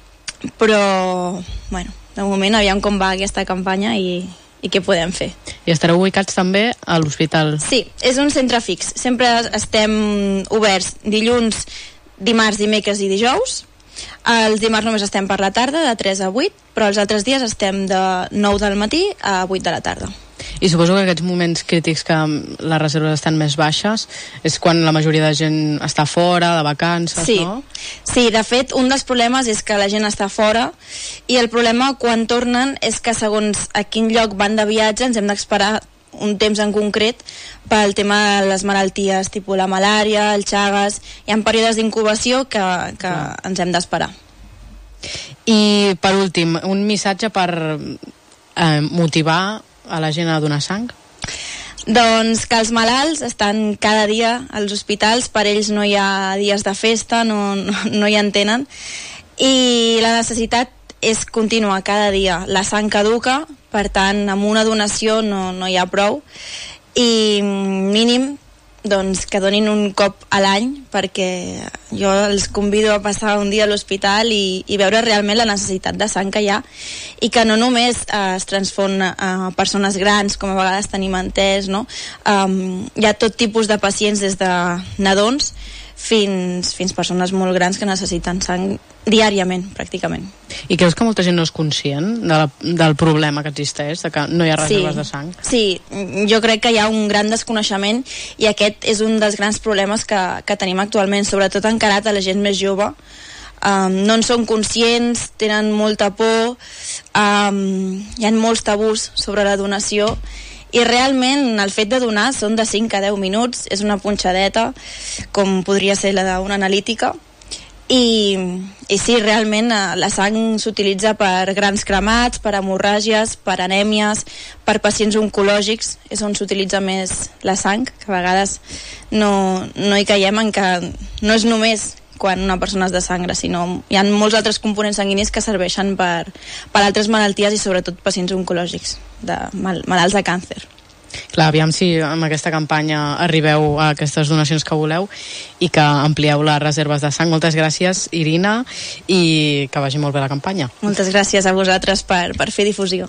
[SPEAKER 9] Però, bueno, de moment aviam com va aquesta campanya i què podem fer.
[SPEAKER 8] I estareu ubicats també a l'hospital?
[SPEAKER 9] Sí, és un centre fix. Sempre estem oberts dilluns, dimarts, dimecres i dijous,
[SPEAKER 17] Els dimarts només estem per la tarda, de 3 a 8, però els altres dies estem de 9 del matí a 8 de la tarda.
[SPEAKER 8] I suposo que aquests moments crítics que les reserves estan més baixes és quan la majoria de gent està fora, de vacances,
[SPEAKER 17] sí.
[SPEAKER 8] No?
[SPEAKER 17] Sí, de fet, un dels problemes és que la gent està fora i el problema quan tornen és que segons a quin lloc van de viatge ens hem d'esperar un temps en concret pel tema de les malalties, tipus la malària, el Chagas. Hi ha períodes d'incubació que ens hem d'esperar.
[SPEAKER 8] I per últim, un missatge per motivar a la gent a donar sang?
[SPEAKER 17] Doncs que els malalts estan cada dia als hospitals, per ells no hi ha dies de festa, no hi entenen, i la necessitat és contínua cada dia. La sang caduca, per tant, amb una donació no hi ha prou, i mínim doncs, que donin un cop a l'any, perquè jo els convido a passar un dia a l'hospital i veure realment la necessitat de sang que hi ha, i que no només es transfon a persones grans, com a vegades tenim entès, no? Hi ha tot tipus de pacients, des de nadons fins persones molt grans que necessiten sang diàriament, pràcticament.
[SPEAKER 8] I creus que molta gent no és conscient del problema que existeix, de que no hi ha reserves de sang?
[SPEAKER 17] Sí, jo crec que hi ha un gran desconeixement i aquest és un dels grans problemes que tenim actualment, sobretot encarat a la gent més jove. No en són conscients, tenen molta por, hi ha molts tabús sobre la donació, i realment el fet de donar són de 5 a 10 minuts, és una punxadeta com podria ser la d'una analítica, i sí, realment la sang s'utilitza per grans cremats, per hemorràgies, per anèmies, per pacients oncològics, és on s'utilitza més la sang, que a vegades no hi caiem en que no és només quan una persona és de sangre, sinó hi ha molts altres components sanguinis que serveixen per altres malalties i sobretot pacients oncològics, malalts de càncer.
[SPEAKER 8] Clar, aviam si amb aquesta campanya arribeu a aquestes donacions que voleu i que amplieu les reserves de sang. Moltes gràcies, Irina, i que vagi molt bé la campanya.
[SPEAKER 17] Moltes gràcies a vosaltres per fer difusió.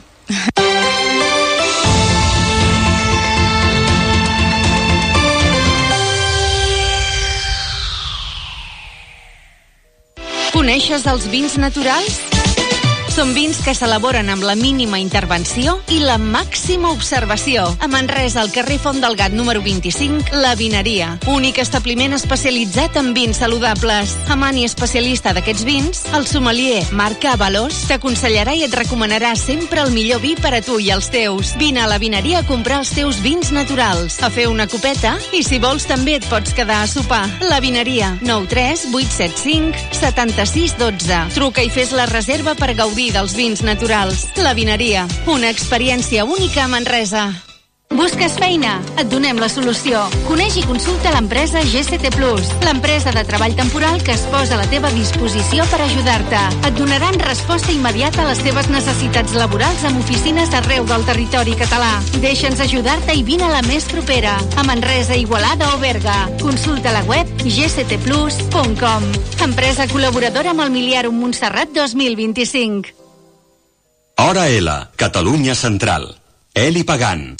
[SPEAKER 6] Coneixes els vins naturals? Són vins que s'elaboren amb la mínima intervenció i la màxima observació. A Manresa, al carrer Font del Gat número 25, La Vineria. Únic establiment especialitzat en vins saludables. Amant i especialista d'aquests vins, el sommelier Marc Avalos t'aconsellarà i et recomanarà sempre el millor vi per a tu i els teus. Vine a La Vineria a comprar els teus vins naturals, a fer una copeta i, si vols, també et pots quedar a sopar. La Vineria, 93 875 76 12. Truca i fes la reserva per gaudir dels vins naturals. La Vineria, una experiència única a Manresa. Busques feina? Et donem la solució. Coneix i consulta l'empresa GCT Plus, l'empresa de treball temporal que es posa a la teva disposició per ajudar-te. Et donaran resposta immediata a les teves necessitats laborals amb oficines arreu del territori català. Deixa'ns ajudar-te i vine a la més propera, a Manresa, Igualada o Berga. Consulta la web gctplus.com. Empresa col·laboradora amb el Miliarum Montserrat 2025.
[SPEAKER 5] Hora L, Catalunya Central. Eli Pagant.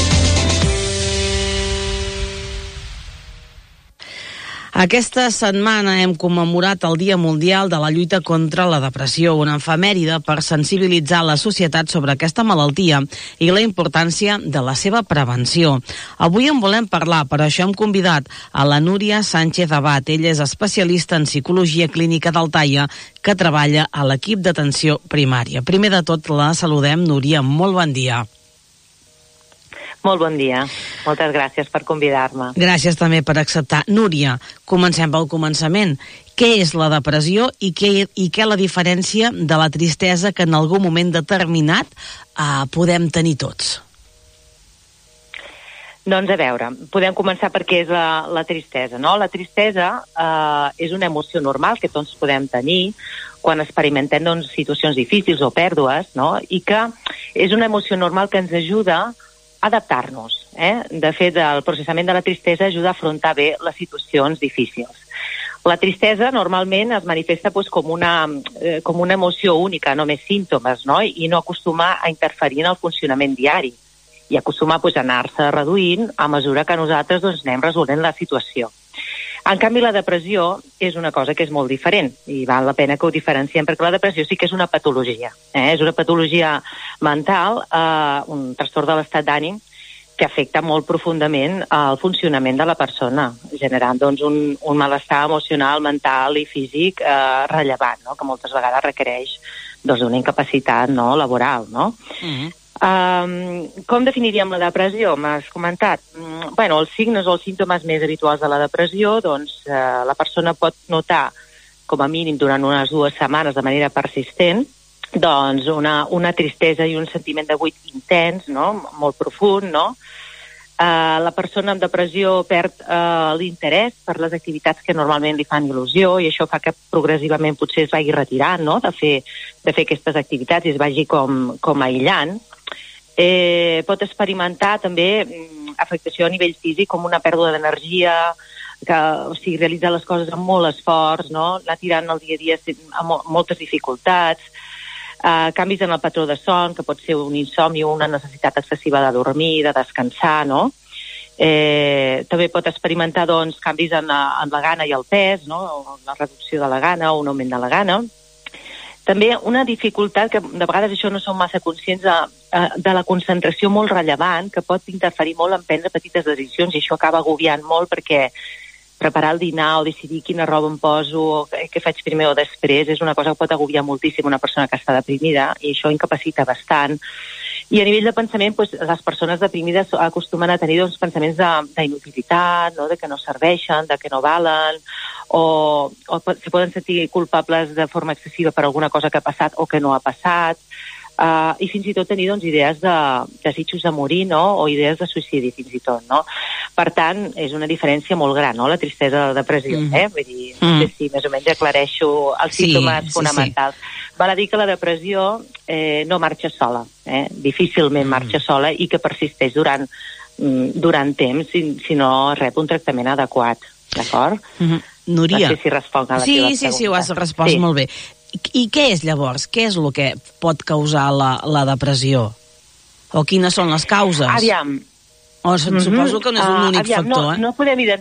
[SPEAKER 7] Aquesta setmana hem commemorat el Dia Mundial de la Lluita contra la Depressió, una efemèride per sensibilitzar la societat sobre aquesta malaltia i la importància de la seva prevenció. Avui en volem parlar, per això hem convidat a la Núria Sánchez Abad. Ella és especialista en psicologia clínica d'Altaia, que treballa a l'equip d'atenció primària. Primer de tot, la saludem. Núria, molt bon dia.
[SPEAKER 18] Molt bon dia. Moltes gràcies per convidar-me.
[SPEAKER 7] Gràcies també per acceptar. Núria, comencem pel començament. Què és la depressió i què la diferència de la tristesa que en algun moment determinat podem tenir tots?
[SPEAKER 18] Doncs a veure, podem començar per què és la tristesa, no? La tristesa és una emoció normal que tots podem tenir quan experimentem situacions difícils o pèrdues, no? I que és una emoció normal que ens ajuda adaptar-nos. De fet, el processament de la tristesa ajuda a afrontar bé les situacions difícils. La tristesa normalment es manifesta com una emoció única, només símptomes, no? I no acostuma a interferir en el funcionament diari i acostuma a anar-se reduint a mesura que nosaltres anem resolent la situació. En canvi, la depressió és una cosa que és molt diferent i val la pena que ho diferenciem, perquè la depressió sí que és una patologia. És una patologia mental, un trastorn de l'estat d'ànim que afecta molt profundament el funcionament de la persona, generant doncs, un malestar emocional, mental i físic rellevant, no? Que moltes vegades requereix doncs, una incapacitat laboral. No? Com definiríem la depressió? M'has comentat. Bueno, els signes o els símptomes més habituals de la depressió, doncs la persona pot notar, com a mínim durant unes 2 setmanes de manera persistent, doncs una tristesa i un sentiment de buit intens, no? Molt profund, no? La persona amb depressió perd l'interès per les activitats que normalment li fan il·lusió i això fa que progressivament potser es vagi retirant, no? de fer aquestes activitats i es vagi com aïllant. Pot experimentar també afectació a nivell físic com una pèrdua d'energia, o sigui, realitzar les coses amb molt esforç, no? Anar tirant el dia a dia amb moltes dificultats, canvis en el patró de son, que pot ser un insomni o una necessitat excessiva de dormir, de descansar, no? També pot experimentar doncs, canvis en la gana i el pes, no? La reducció de la gana o un augment de la gana. També una dificultat, que de vegades això no som massa conscients, de la concentració molt rellevant, que pot interferir molt en prendre petites decisions, i això acaba agobiant molt perquè preparar el dinar o decidir quina roba em poso, o què faig primer o després, és una cosa que pot agobiar moltíssim una persona que està deprimida, i això incapacita bastant. I a nivell de pensament, doncs, les persones deprimides acostumen a tenir doncs, pensaments d'inutilitat, no? De que no serveixen, de que no valen, o se poden sentir culpables de forma excessiva per alguna cosa que ha passat o que no ha passat, i fins i tot tenir doncs, idees de desitjos de morir, no? O idees de suïcidi fins i tot. No? Per tant, és una diferència molt gran, no? La tristesa de la depressió. Vull dir, no sé si més o menys aclareixo els símptomes fonamentals. Val a dir que la depressió no marxa sola, difícilment marxa sola i que persisteix durant temps si no rep un tractament adequat. D'acord?
[SPEAKER 7] Núria.
[SPEAKER 18] No sé si responc a la teva pregunta.
[SPEAKER 7] Sí, ho has respost molt bé. I què és llavors? Què és el que pot causar la depressió? O quines són les causes?
[SPEAKER 18] Aviam.
[SPEAKER 7] Suposo que no és un únic factor,
[SPEAKER 18] No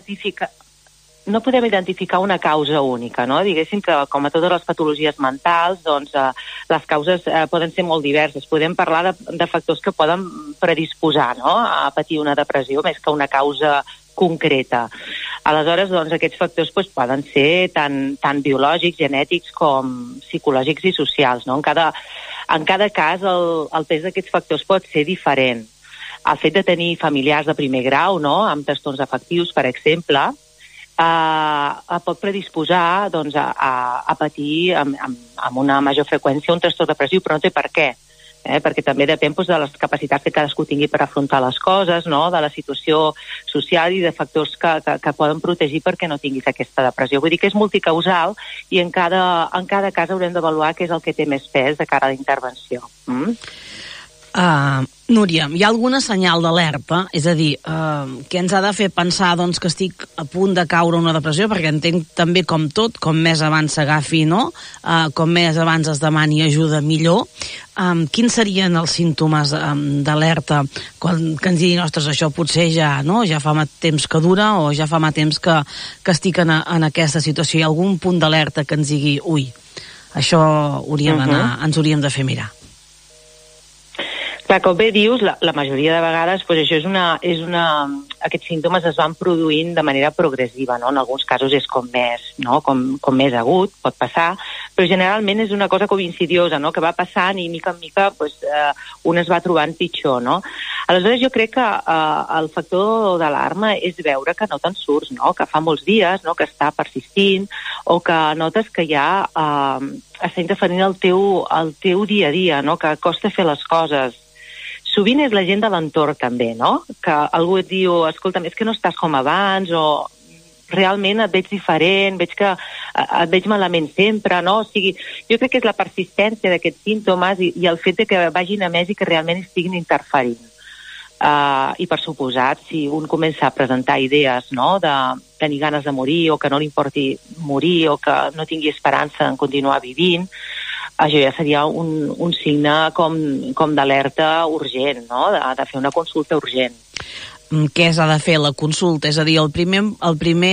[SPEAKER 18] podem identificar una causa única, no? Diguéssim que, com a totes les patologies mentals, doncs, les causes poden ser molt diverses. Podem parlar de factors que poden predisposar, no?, a patir una depressió, més que una causa concreta. Aleshores, doncs, aquests factors poden ser tant biològics, genètics, com psicològics i socials, no? En cada cas, el pes d'aquests factors pot ser diferent. El fet de tenir familiars de primer grau, no?, amb trastorns afectius, per exemple, pot predisposar doncs, a patir amb una major freqüència un trastorn depressiu, però no té per què. Perquè també depèn de les capacitats que cadascú tingui per afrontar les coses, no? De la situació social i de factors que poden protegir perquè no tinguis aquesta depressió. Vull dir que és multicausal i en cada cas haurem d'avaluar què és el que té més pes de cara a la intervenció.
[SPEAKER 7] Núria, hi ha alguna senyal d'alerta? És a dir, que ens ha de fer pensar doncs, que estic a punt de caure en una depressió, perquè entenc també com tot, com més abans s'agafi, no? Com més abans es demani ajuda, millor. Quins serien els símptomes d'alerta que ens diguin, ostres, això potser ja fa temps que dura o ja fa temps que estic en aquesta situació? Hi ha algun punt d'alerta que ens digui, ui, això ens hauríem de fer mirar?
[SPEAKER 18] Clar, com bé dius, la majoria de vegades això aquests símptomes es van produint de manera progressiva, no? En alguns casos és com més agut, pot passar, però generalment és una cosa com insidiosa, no? Que va passant i mica en mica un es va trobant pitjor, no? Aleshores jo crec que el factor d'alarma és veure que no te'n surts, no? Que fa molts dies, no? Que està persistint, o que notes que ja està interferint el teu dia a dia, no? Que costa fer les coses. Sovint és la gent de l'entorn també, no? Que algú et diu, escolta, és que no estàs com abans, o realment et veig diferent, veig que et veig malament sempre, no? O sigui, jo crec que és la persistència d'aquests símptomes i el fet de que vagin a més i que realment estiguin interferint. I per suposat, si un comença a presentar idees, no?, de tenir ganes de morir, o que no li importi morir, o que no tingui esperança en continuar vivint, això ja seria un signe com d'alerta urgent, no?, de fer una consulta urgent.
[SPEAKER 7] Què s'ha de fer la consulta? És a dir, el primer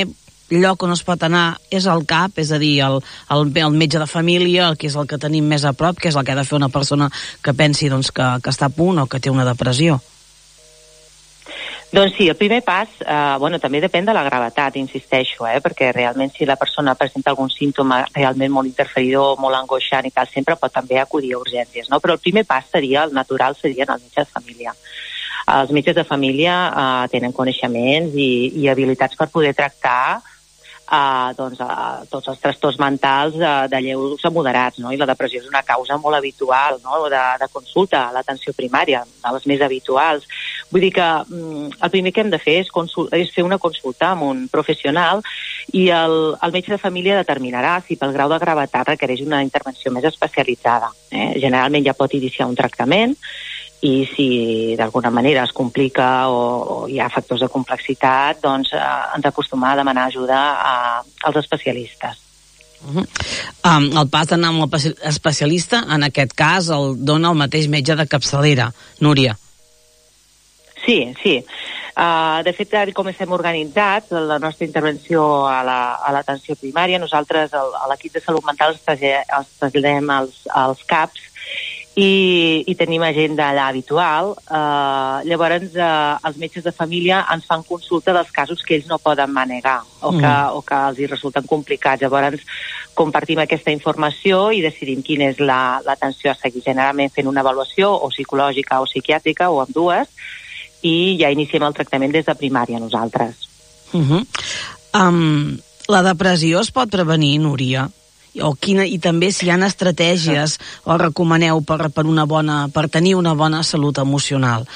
[SPEAKER 7] lloc on es pot anar és al CAP, és a dir, el metge de família, que és el que tenim més a prop, que és el que ha de fer una persona que pensi doncs, que està a punt o que té una depressió.
[SPEAKER 18] Doncs sí, el primer pas, també depèn de la gravetat, insisteixo, perquè realment si la persona presenta algun símptoma realment molt interferidor, molt angoixant i tal, sempre pot també acudir a urgències, no? Però el primer pas seria, el natural seria el metge de família. Els metges de família tenen coneixements i habilitats per poder tractar tots els trastorns mentals de lleus a moderats, no? I la depressió és una causa molt habitual, no? de consulta a l'atenció primària, de les més habituals. Vull dir que el primer que hem de fer és fer una consulta amb un professional i el metge de família determinarà si pel grau de gravetat requereix una intervenció més especialitzada. Generalment ja pot iniciar un tractament i si d'alguna manera es complica o hi ha factors de complexitat, doncs ens acostumar a demanar ajuda als especialistes.
[SPEAKER 7] El pas d'anar amb el especialista, en aquest cas, el dona el mateix metge de capçalera, Núria.
[SPEAKER 18] Sí. De fet, com estem organitzats, la nostra intervenció a l'atenció primària, nosaltres, a l'equip de salut mental, els traslladem als CAPs i tenim agenda allà habitual. Llavors els metges de família ens fan consulta dels casos que ells no poden manegar o que els hi resulten complicats. Llavors compartim aquesta informació i decidim quina és l'atenció a seguir, generalment fent una avaluació o psicològica o psiquiàtrica o ambdues, i ja iniciem el tractament des de primària nosaltres.
[SPEAKER 7] La depressió es pot prevenir, Núria? I també si hi ha estratègies o recomaneu per tenir una bona salut emocional.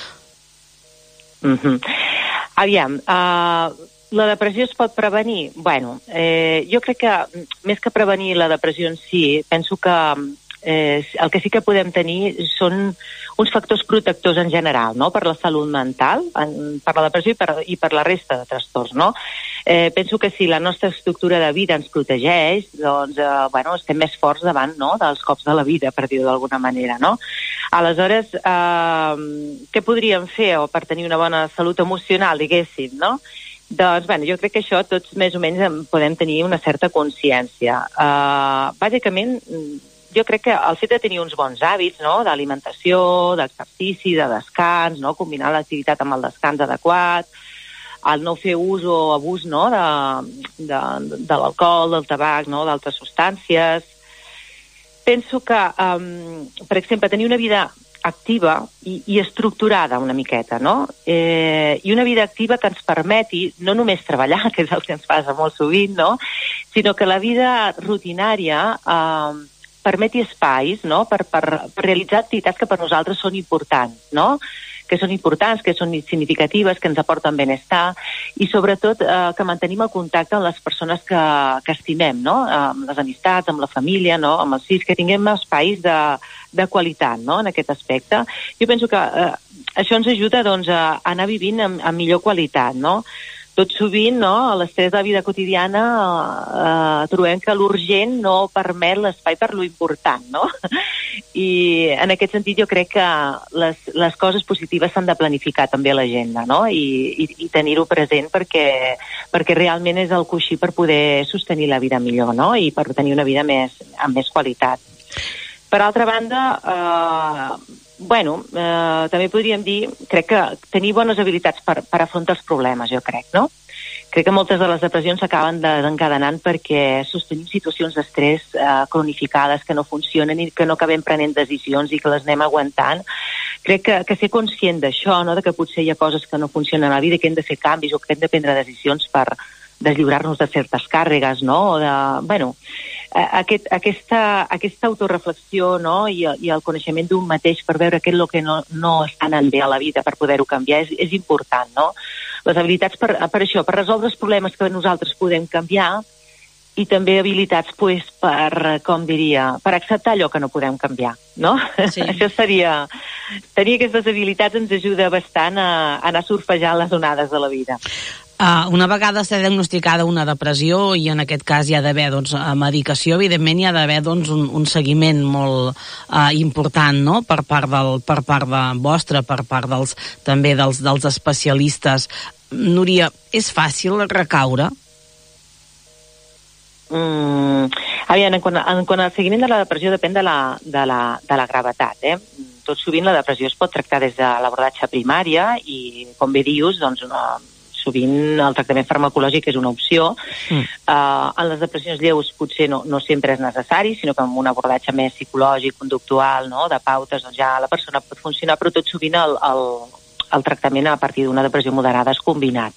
[SPEAKER 18] Aviam, la depressió es pot prevenir? Bueno, jo crec que més que prevenir la depressió en si, penso que el que sí que podem tenir són uns factors protectors en general, no? Per la salut mental, per la depressió i per la resta de trastorns, no? Penso que si la nostra estructura de vida ens protegeix, doncs, estem més forts davant, no?, dels cops de la vida, per dir-ho d'alguna manera, no? Aleshores, què podríem fer per tenir una bona salut emocional, diguéssim, no? Doncs, jo crec que això tots més o menys podem tenir una certa consciència. Bàsicament, jo crec que el fet de tenir uns bons hàbits, no?, d'alimentació, d'exercici, de descans, no?, combinar l'activitat amb el descans adequat, el no fer ús o abús, no?, de l'alcohol, del tabac, no?, d'altres substàncies. Penso que, per exemple, tenir una vida activa i estructurada una miqueta, no? I una vida activa que ens permeti no només treballar, que és el que ens passa molt sovint, no?, sinó que la vida rutinària permeti espais, no?, per realitzar activitats que per nosaltres són importants, no?, que són importants, que són significatives, que ens aporten benestar i sobretot que mantenim el contacte amb les persones que estimem, no?, amb les amistats, amb la família, no?, amb els fills, que tinguem espais de qualitat, no?, en aquest aspecte. Jo penso que això ens ajuda, doncs, a anar vivint amb millor qualitat, no? Tot sovint, no?, a l'estrès de la vida quotidiana trobem que l'urgent no permet l'espai per lo important, no? I en aquest sentit jo crec que les coses positives s'han de planificar també a l'agenda, no? I tenir-ho present perquè realment és el coixí per poder sostenir la vida millor, no? I per tenir una vida amb més qualitat. Per altra banda, també podríem dir, crec que tenir bones habilitats per afrontar els problemes, jo crec, no? Crec que moltes de les depressions s'acaben desencadenant perquè sostenim situacions d'estrès cronificades que no funcionen i que no acabem prenent decisions i que les anem aguantant. Crec que ser conscient d'això, no?, de que potser hi ha coses que no funcionen a la vida i que hem de fer canvis o que hem de prendre decisions per deslliurar-nos de certes càrregues, no? Aquesta autoreflexió, no?, i el coneixement d'un mateix per veure què és el que no està anant bé a la vida per poder-ho canviar és important, no? Les habilitats per això, per resoldre els problemes que nosaltres podem canviar i també habilitats per acceptar allò que no podem canviar, no? Sí. Això seria... Tenir aquestes habilitats ens ajuda bastant a anar surfejant les onades de la vida.
[SPEAKER 7] Una vegada s'ha diagnosticada una depressió i en aquest cas hi ha d'haver medicació, evidentment hi ha d'haver un seguiment molt important, no?, per part de vostra, per part dels especialistes. Núria, és fàcil recaure?
[SPEAKER 18] en quant al seguiment de la depressió depèn de la gravetat, Tot sovint la depressió es pot tractar des de l'abordatge primària i, com bé dius, doncs sovint el tractament farmacològic és una opció. En les depressions lleus potser no sempre és necessari, sinó que amb un abordatge més psicològic, conductual, no? De pautes, doncs ja la persona pot funcionar, però tot sovint el tractament a partir d'una depressió moderada és combinat,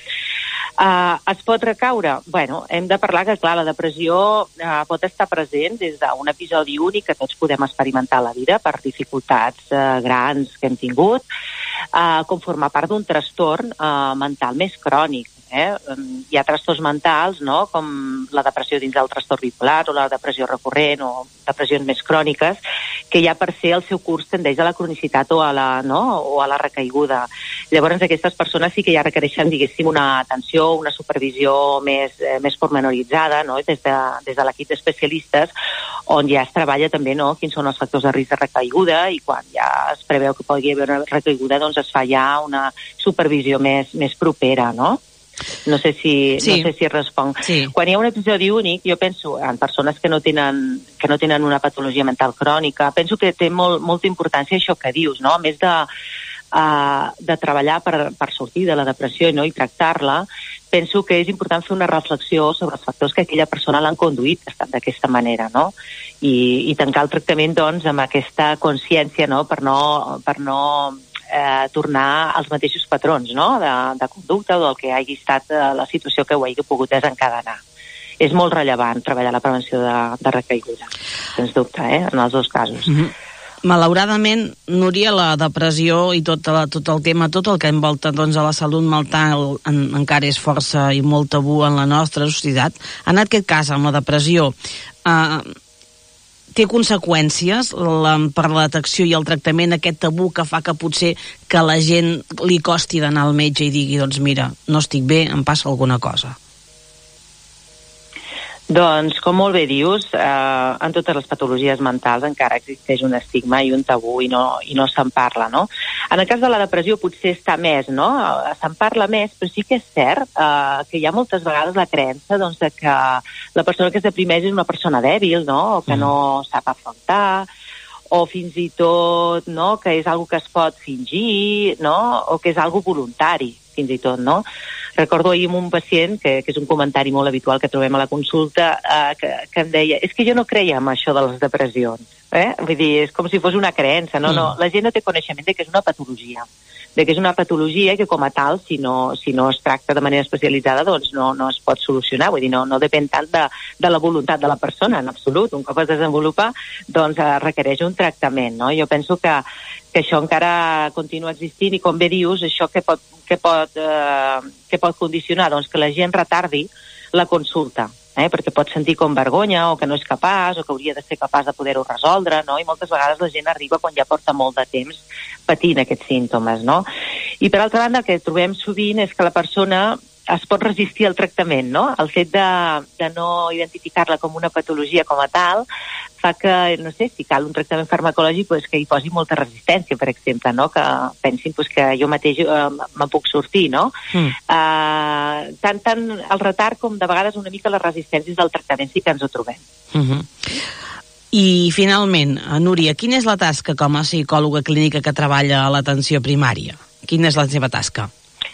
[SPEAKER 18] Es pot recaure? Bueno, hem de parlar que, clar, la depressió pot estar present des d'un episodi únic que tots podem experimentar a la vida per dificultats grans que hem tingut, com formar part d'un trastorn mental més crònic. Hi ha trastorns mentals, no?, com la depressió dins del trastorn bipolar o la depressió recurrent o depressions més cròniques, que ja per ser el seu curs tendeix a la cronicitat o a la recaiguda. Llavors aquestes persones sí que ja requereixen, diguéssim, una atenció, una supervisió més pormenoritzada, no?, des de l'equip d'especialistes, on ja es treballa també, no?, quins són els factors de risc de recaiguda, i quan ja es preveu que pugui haver una recaiguda, doncs es fa ja una supervisió més propera, no? No sé si responc. Sí. Quan hi ha un episodi únic, jo penso en persones que no tenen una patologia mental crònica, penso que té molta importància això que dius, no? A més de treballar per sortir de la depressió, no?, i tractar-la, penso que és important fer una reflexió sobre els factors que aquella persona l'han conduït a estar d'aquesta manera, no? I tancar el tractament, doncs, amb aquesta consciència, no?, per no tornar als mateixos patrons, no?, de conducta o del que hagi estat la situació que ho hagi pogut desencadenar. És molt rellevant treballar la prevenció de recaiguda, sens dubte, en els dos casos.
[SPEAKER 7] Malauradament, Núria, la depressió i tot el tema, tot el que envolta doncs, a la salut mental encara és força i molt tabú en la nostra societat. En aquest cas, amb la depressió, té conseqüències per la detecció i el tractament, aquest tabú que fa que potser que la gent li costi d'anar al metge i digui, doncs mira, no estic bé, em passa alguna cosa?
[SPEAKER 18] Doncs, com molt bé dius, en totes les patologies mentals encara existeix un estigma i un tabú i no se'n parla, no? En el cas de la depressió potser està més, no? Se'n parla més, però sí que és cert que hi ha moltes vegades la creença, doncs, de que la persona que es deprimeix és una persona dèbil, no? O que no sap afrontar, o fins i tot, no?, que és algo que es pot fingir, no?, o que és algo voluntari, fins i tot, no? Recordo ahir amb un pacient, que és un comentari molt habitual que trobem a la consulta, que em deia, és que jo no creia en això de les depressions. Vull dir, és com si fos una creença, no? La gent no té coneixement de que és una patologia, que com a tal, si no es tracta de manera especialitzada, doncs no es pot solucionar. Vull dir, no depèn tant de la voluntat de la persona, en absolut. Un cop es desenvolupa, doncs requereix un tractament, no? Jo penso que això encara continua existint i, com bé dius, això que pot condicionar, doncs, que la gent retardi la consulta, perquè pot sentir com vergonya o que no és capaç o que hauria de ser capaç de poder-ho resoldre, no? I moltes vegades la gent arriba quan ja porta molt de temps patint aquests símptomes, no? I per altra banda, el que trobem sovint és que la persona es pot resistir al tractament, no? El fet de no identificar-la com una patologia com a tal fa que, no sé, si cal un tractament farmacològic, pues, que hi posi molta resistència, per exemple, no? Que pensin pues, que jo mateix me'n puc sortir, no? Tant el retard com de vegades una mica les resistències del tractament sí que ens ho trobem.
[SPEAKER 7] I finalment, Núria, quina és la tasca com a psicòloga clínica que treballa a l'atenció primària? Quina és la seva tasca?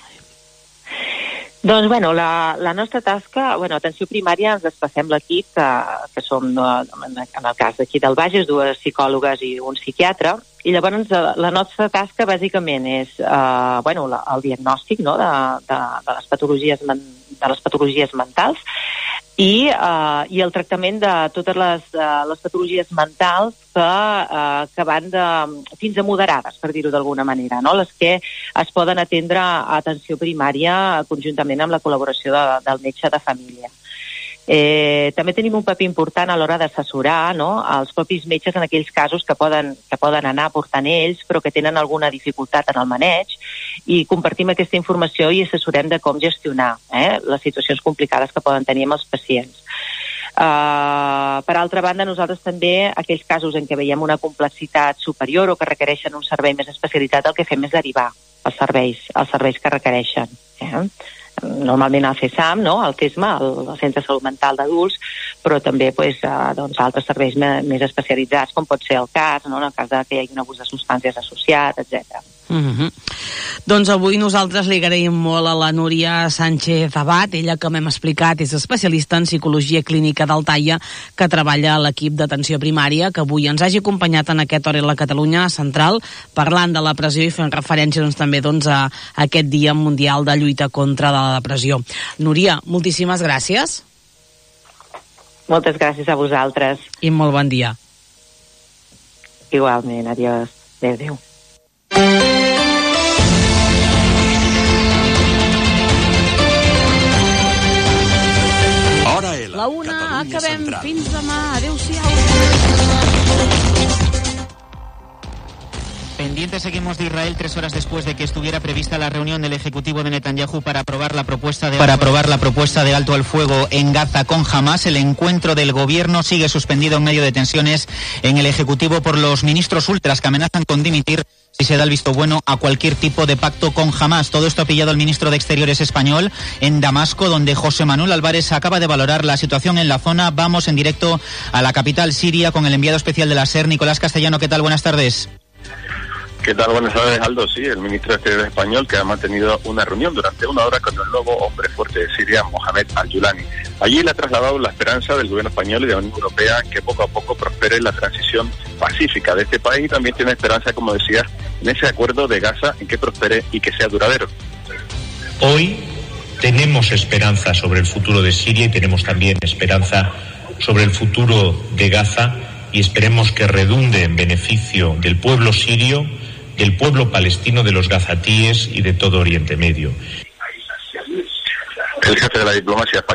[SPEAKER 18] Doncs, bueno, la nostra tasca, atenció primària, ens desplacem l'equip, que som, en el cas d'aquí del Bages, 2 psicòlogues i un psiquiatre, i llavors la nostra tasca bàsicament és el diagnòstic, no?, de les patologies mentals i el tractament de totes les patologies mentals que van fins a moderades, per dir-ho d'alguna manera, no? Les que es poden atendre a atenció primària conjuntament amb la col·laboració del metge de família. També tenim un paper important a l'hora d'assessorar, no?, els propis metges en aquells casos que poden anar portant ells però que tenen alguna dificultat en el maneig, i compartim aquesta informació i assessorem de com gestionar les situacions complicades que poden tenir amb els pacients. Per altra banda, nosaltres també, aquells casos en què veiem una complexitat superior o que requereixen un servei més especialitzat, el que fem és derivar els serveis que requereixen. normalment al CESAM, no? Al CESMA, el Centre de Salut Mental d'Adults, però també doncs, altres serveis més especialitzats, com pot ser el CAS, no? En el cas que hi hagi un abús de substàncies associat, etc.
[SPEAKER 7] Doncs avui nosaltres li agraïm molt a la Núria Sánchez Abad, ella, com hem explicat, és especialista en psicologia clínica d'Altaia, que treballa a l'equip d'atenció primària, que avui ens hagi acompanyat en aquest Hora a la Catalunya Central, parlant de la depressió i fent referència també a aquest Dia Mundial de Lluita contra la Depressió. Núria, moltíssimes gràcies.
[SPEAKER 18] Moltes gràcies a vosaltres.
[SPEAKER 7] I molt bon dia.
[SPEAKER 18] Igualment, adiós. Adéu.
[SPEAKER 5] Hora L.
[SPEAKER 7] La una,
[SPEAKER 5] Catalunya
[SPEAKER 7] acabem.
[SPEAKER 5] Central.
[SPEAKER 7] Fins demà. Adéu-siau.
[SPEAKER 19] Pendientes seguimos de Israel 3 horas después de que estuviera prevista la reunión del Ejecutivo de Netanyahu para aprobar la propuesta de alto al fuego en Gaza con Hamas. El encuentro del gobierno sigue suspendido en medio de tensiones en el Ejecutivo por los ministros ultras que amenazan con dimitir si se da el visto bueno a cualquier tipo de pacto con Hamas. Todo esto ha pillado al ministro de Exteriores español en Damasco, donde José Manuel Álvarez acaba de valorar la situación en la zona. Vamos en directo a la capital siria con el enviado especial de la SER, Nicolás Castellano. ¿Qué tal? Buenas tardes.
[SPEAKER 20] ¿Qué tal? Buenas tardes, Aldo. Sí, el ministro de Exteriores español que ha mantenido una reunión durante 1 hora con el nuevo hombre fuerte de Siria, Mohamed Al-Julani. Allí le ha trasladado la esperanza del gobierno español y de la Unión Europea que poco a poco prospere la transición pacífica de este país. También tiene esperanza, como decías, en ese acuerdo de Gaza, en que prospere y que sea duradero.
[SPEAKER 21] Hoy tenemos esperanza sobre el futuro de Siria y tenemos también esperanza sobre el futuro de Gaza, y esperemos que redunde en beneficio del pueblo sirio, del pueblo palestino, de los gazatíes y de todo Oriente Medio.
[SPEAKER 20] El jefe de la diplomacia española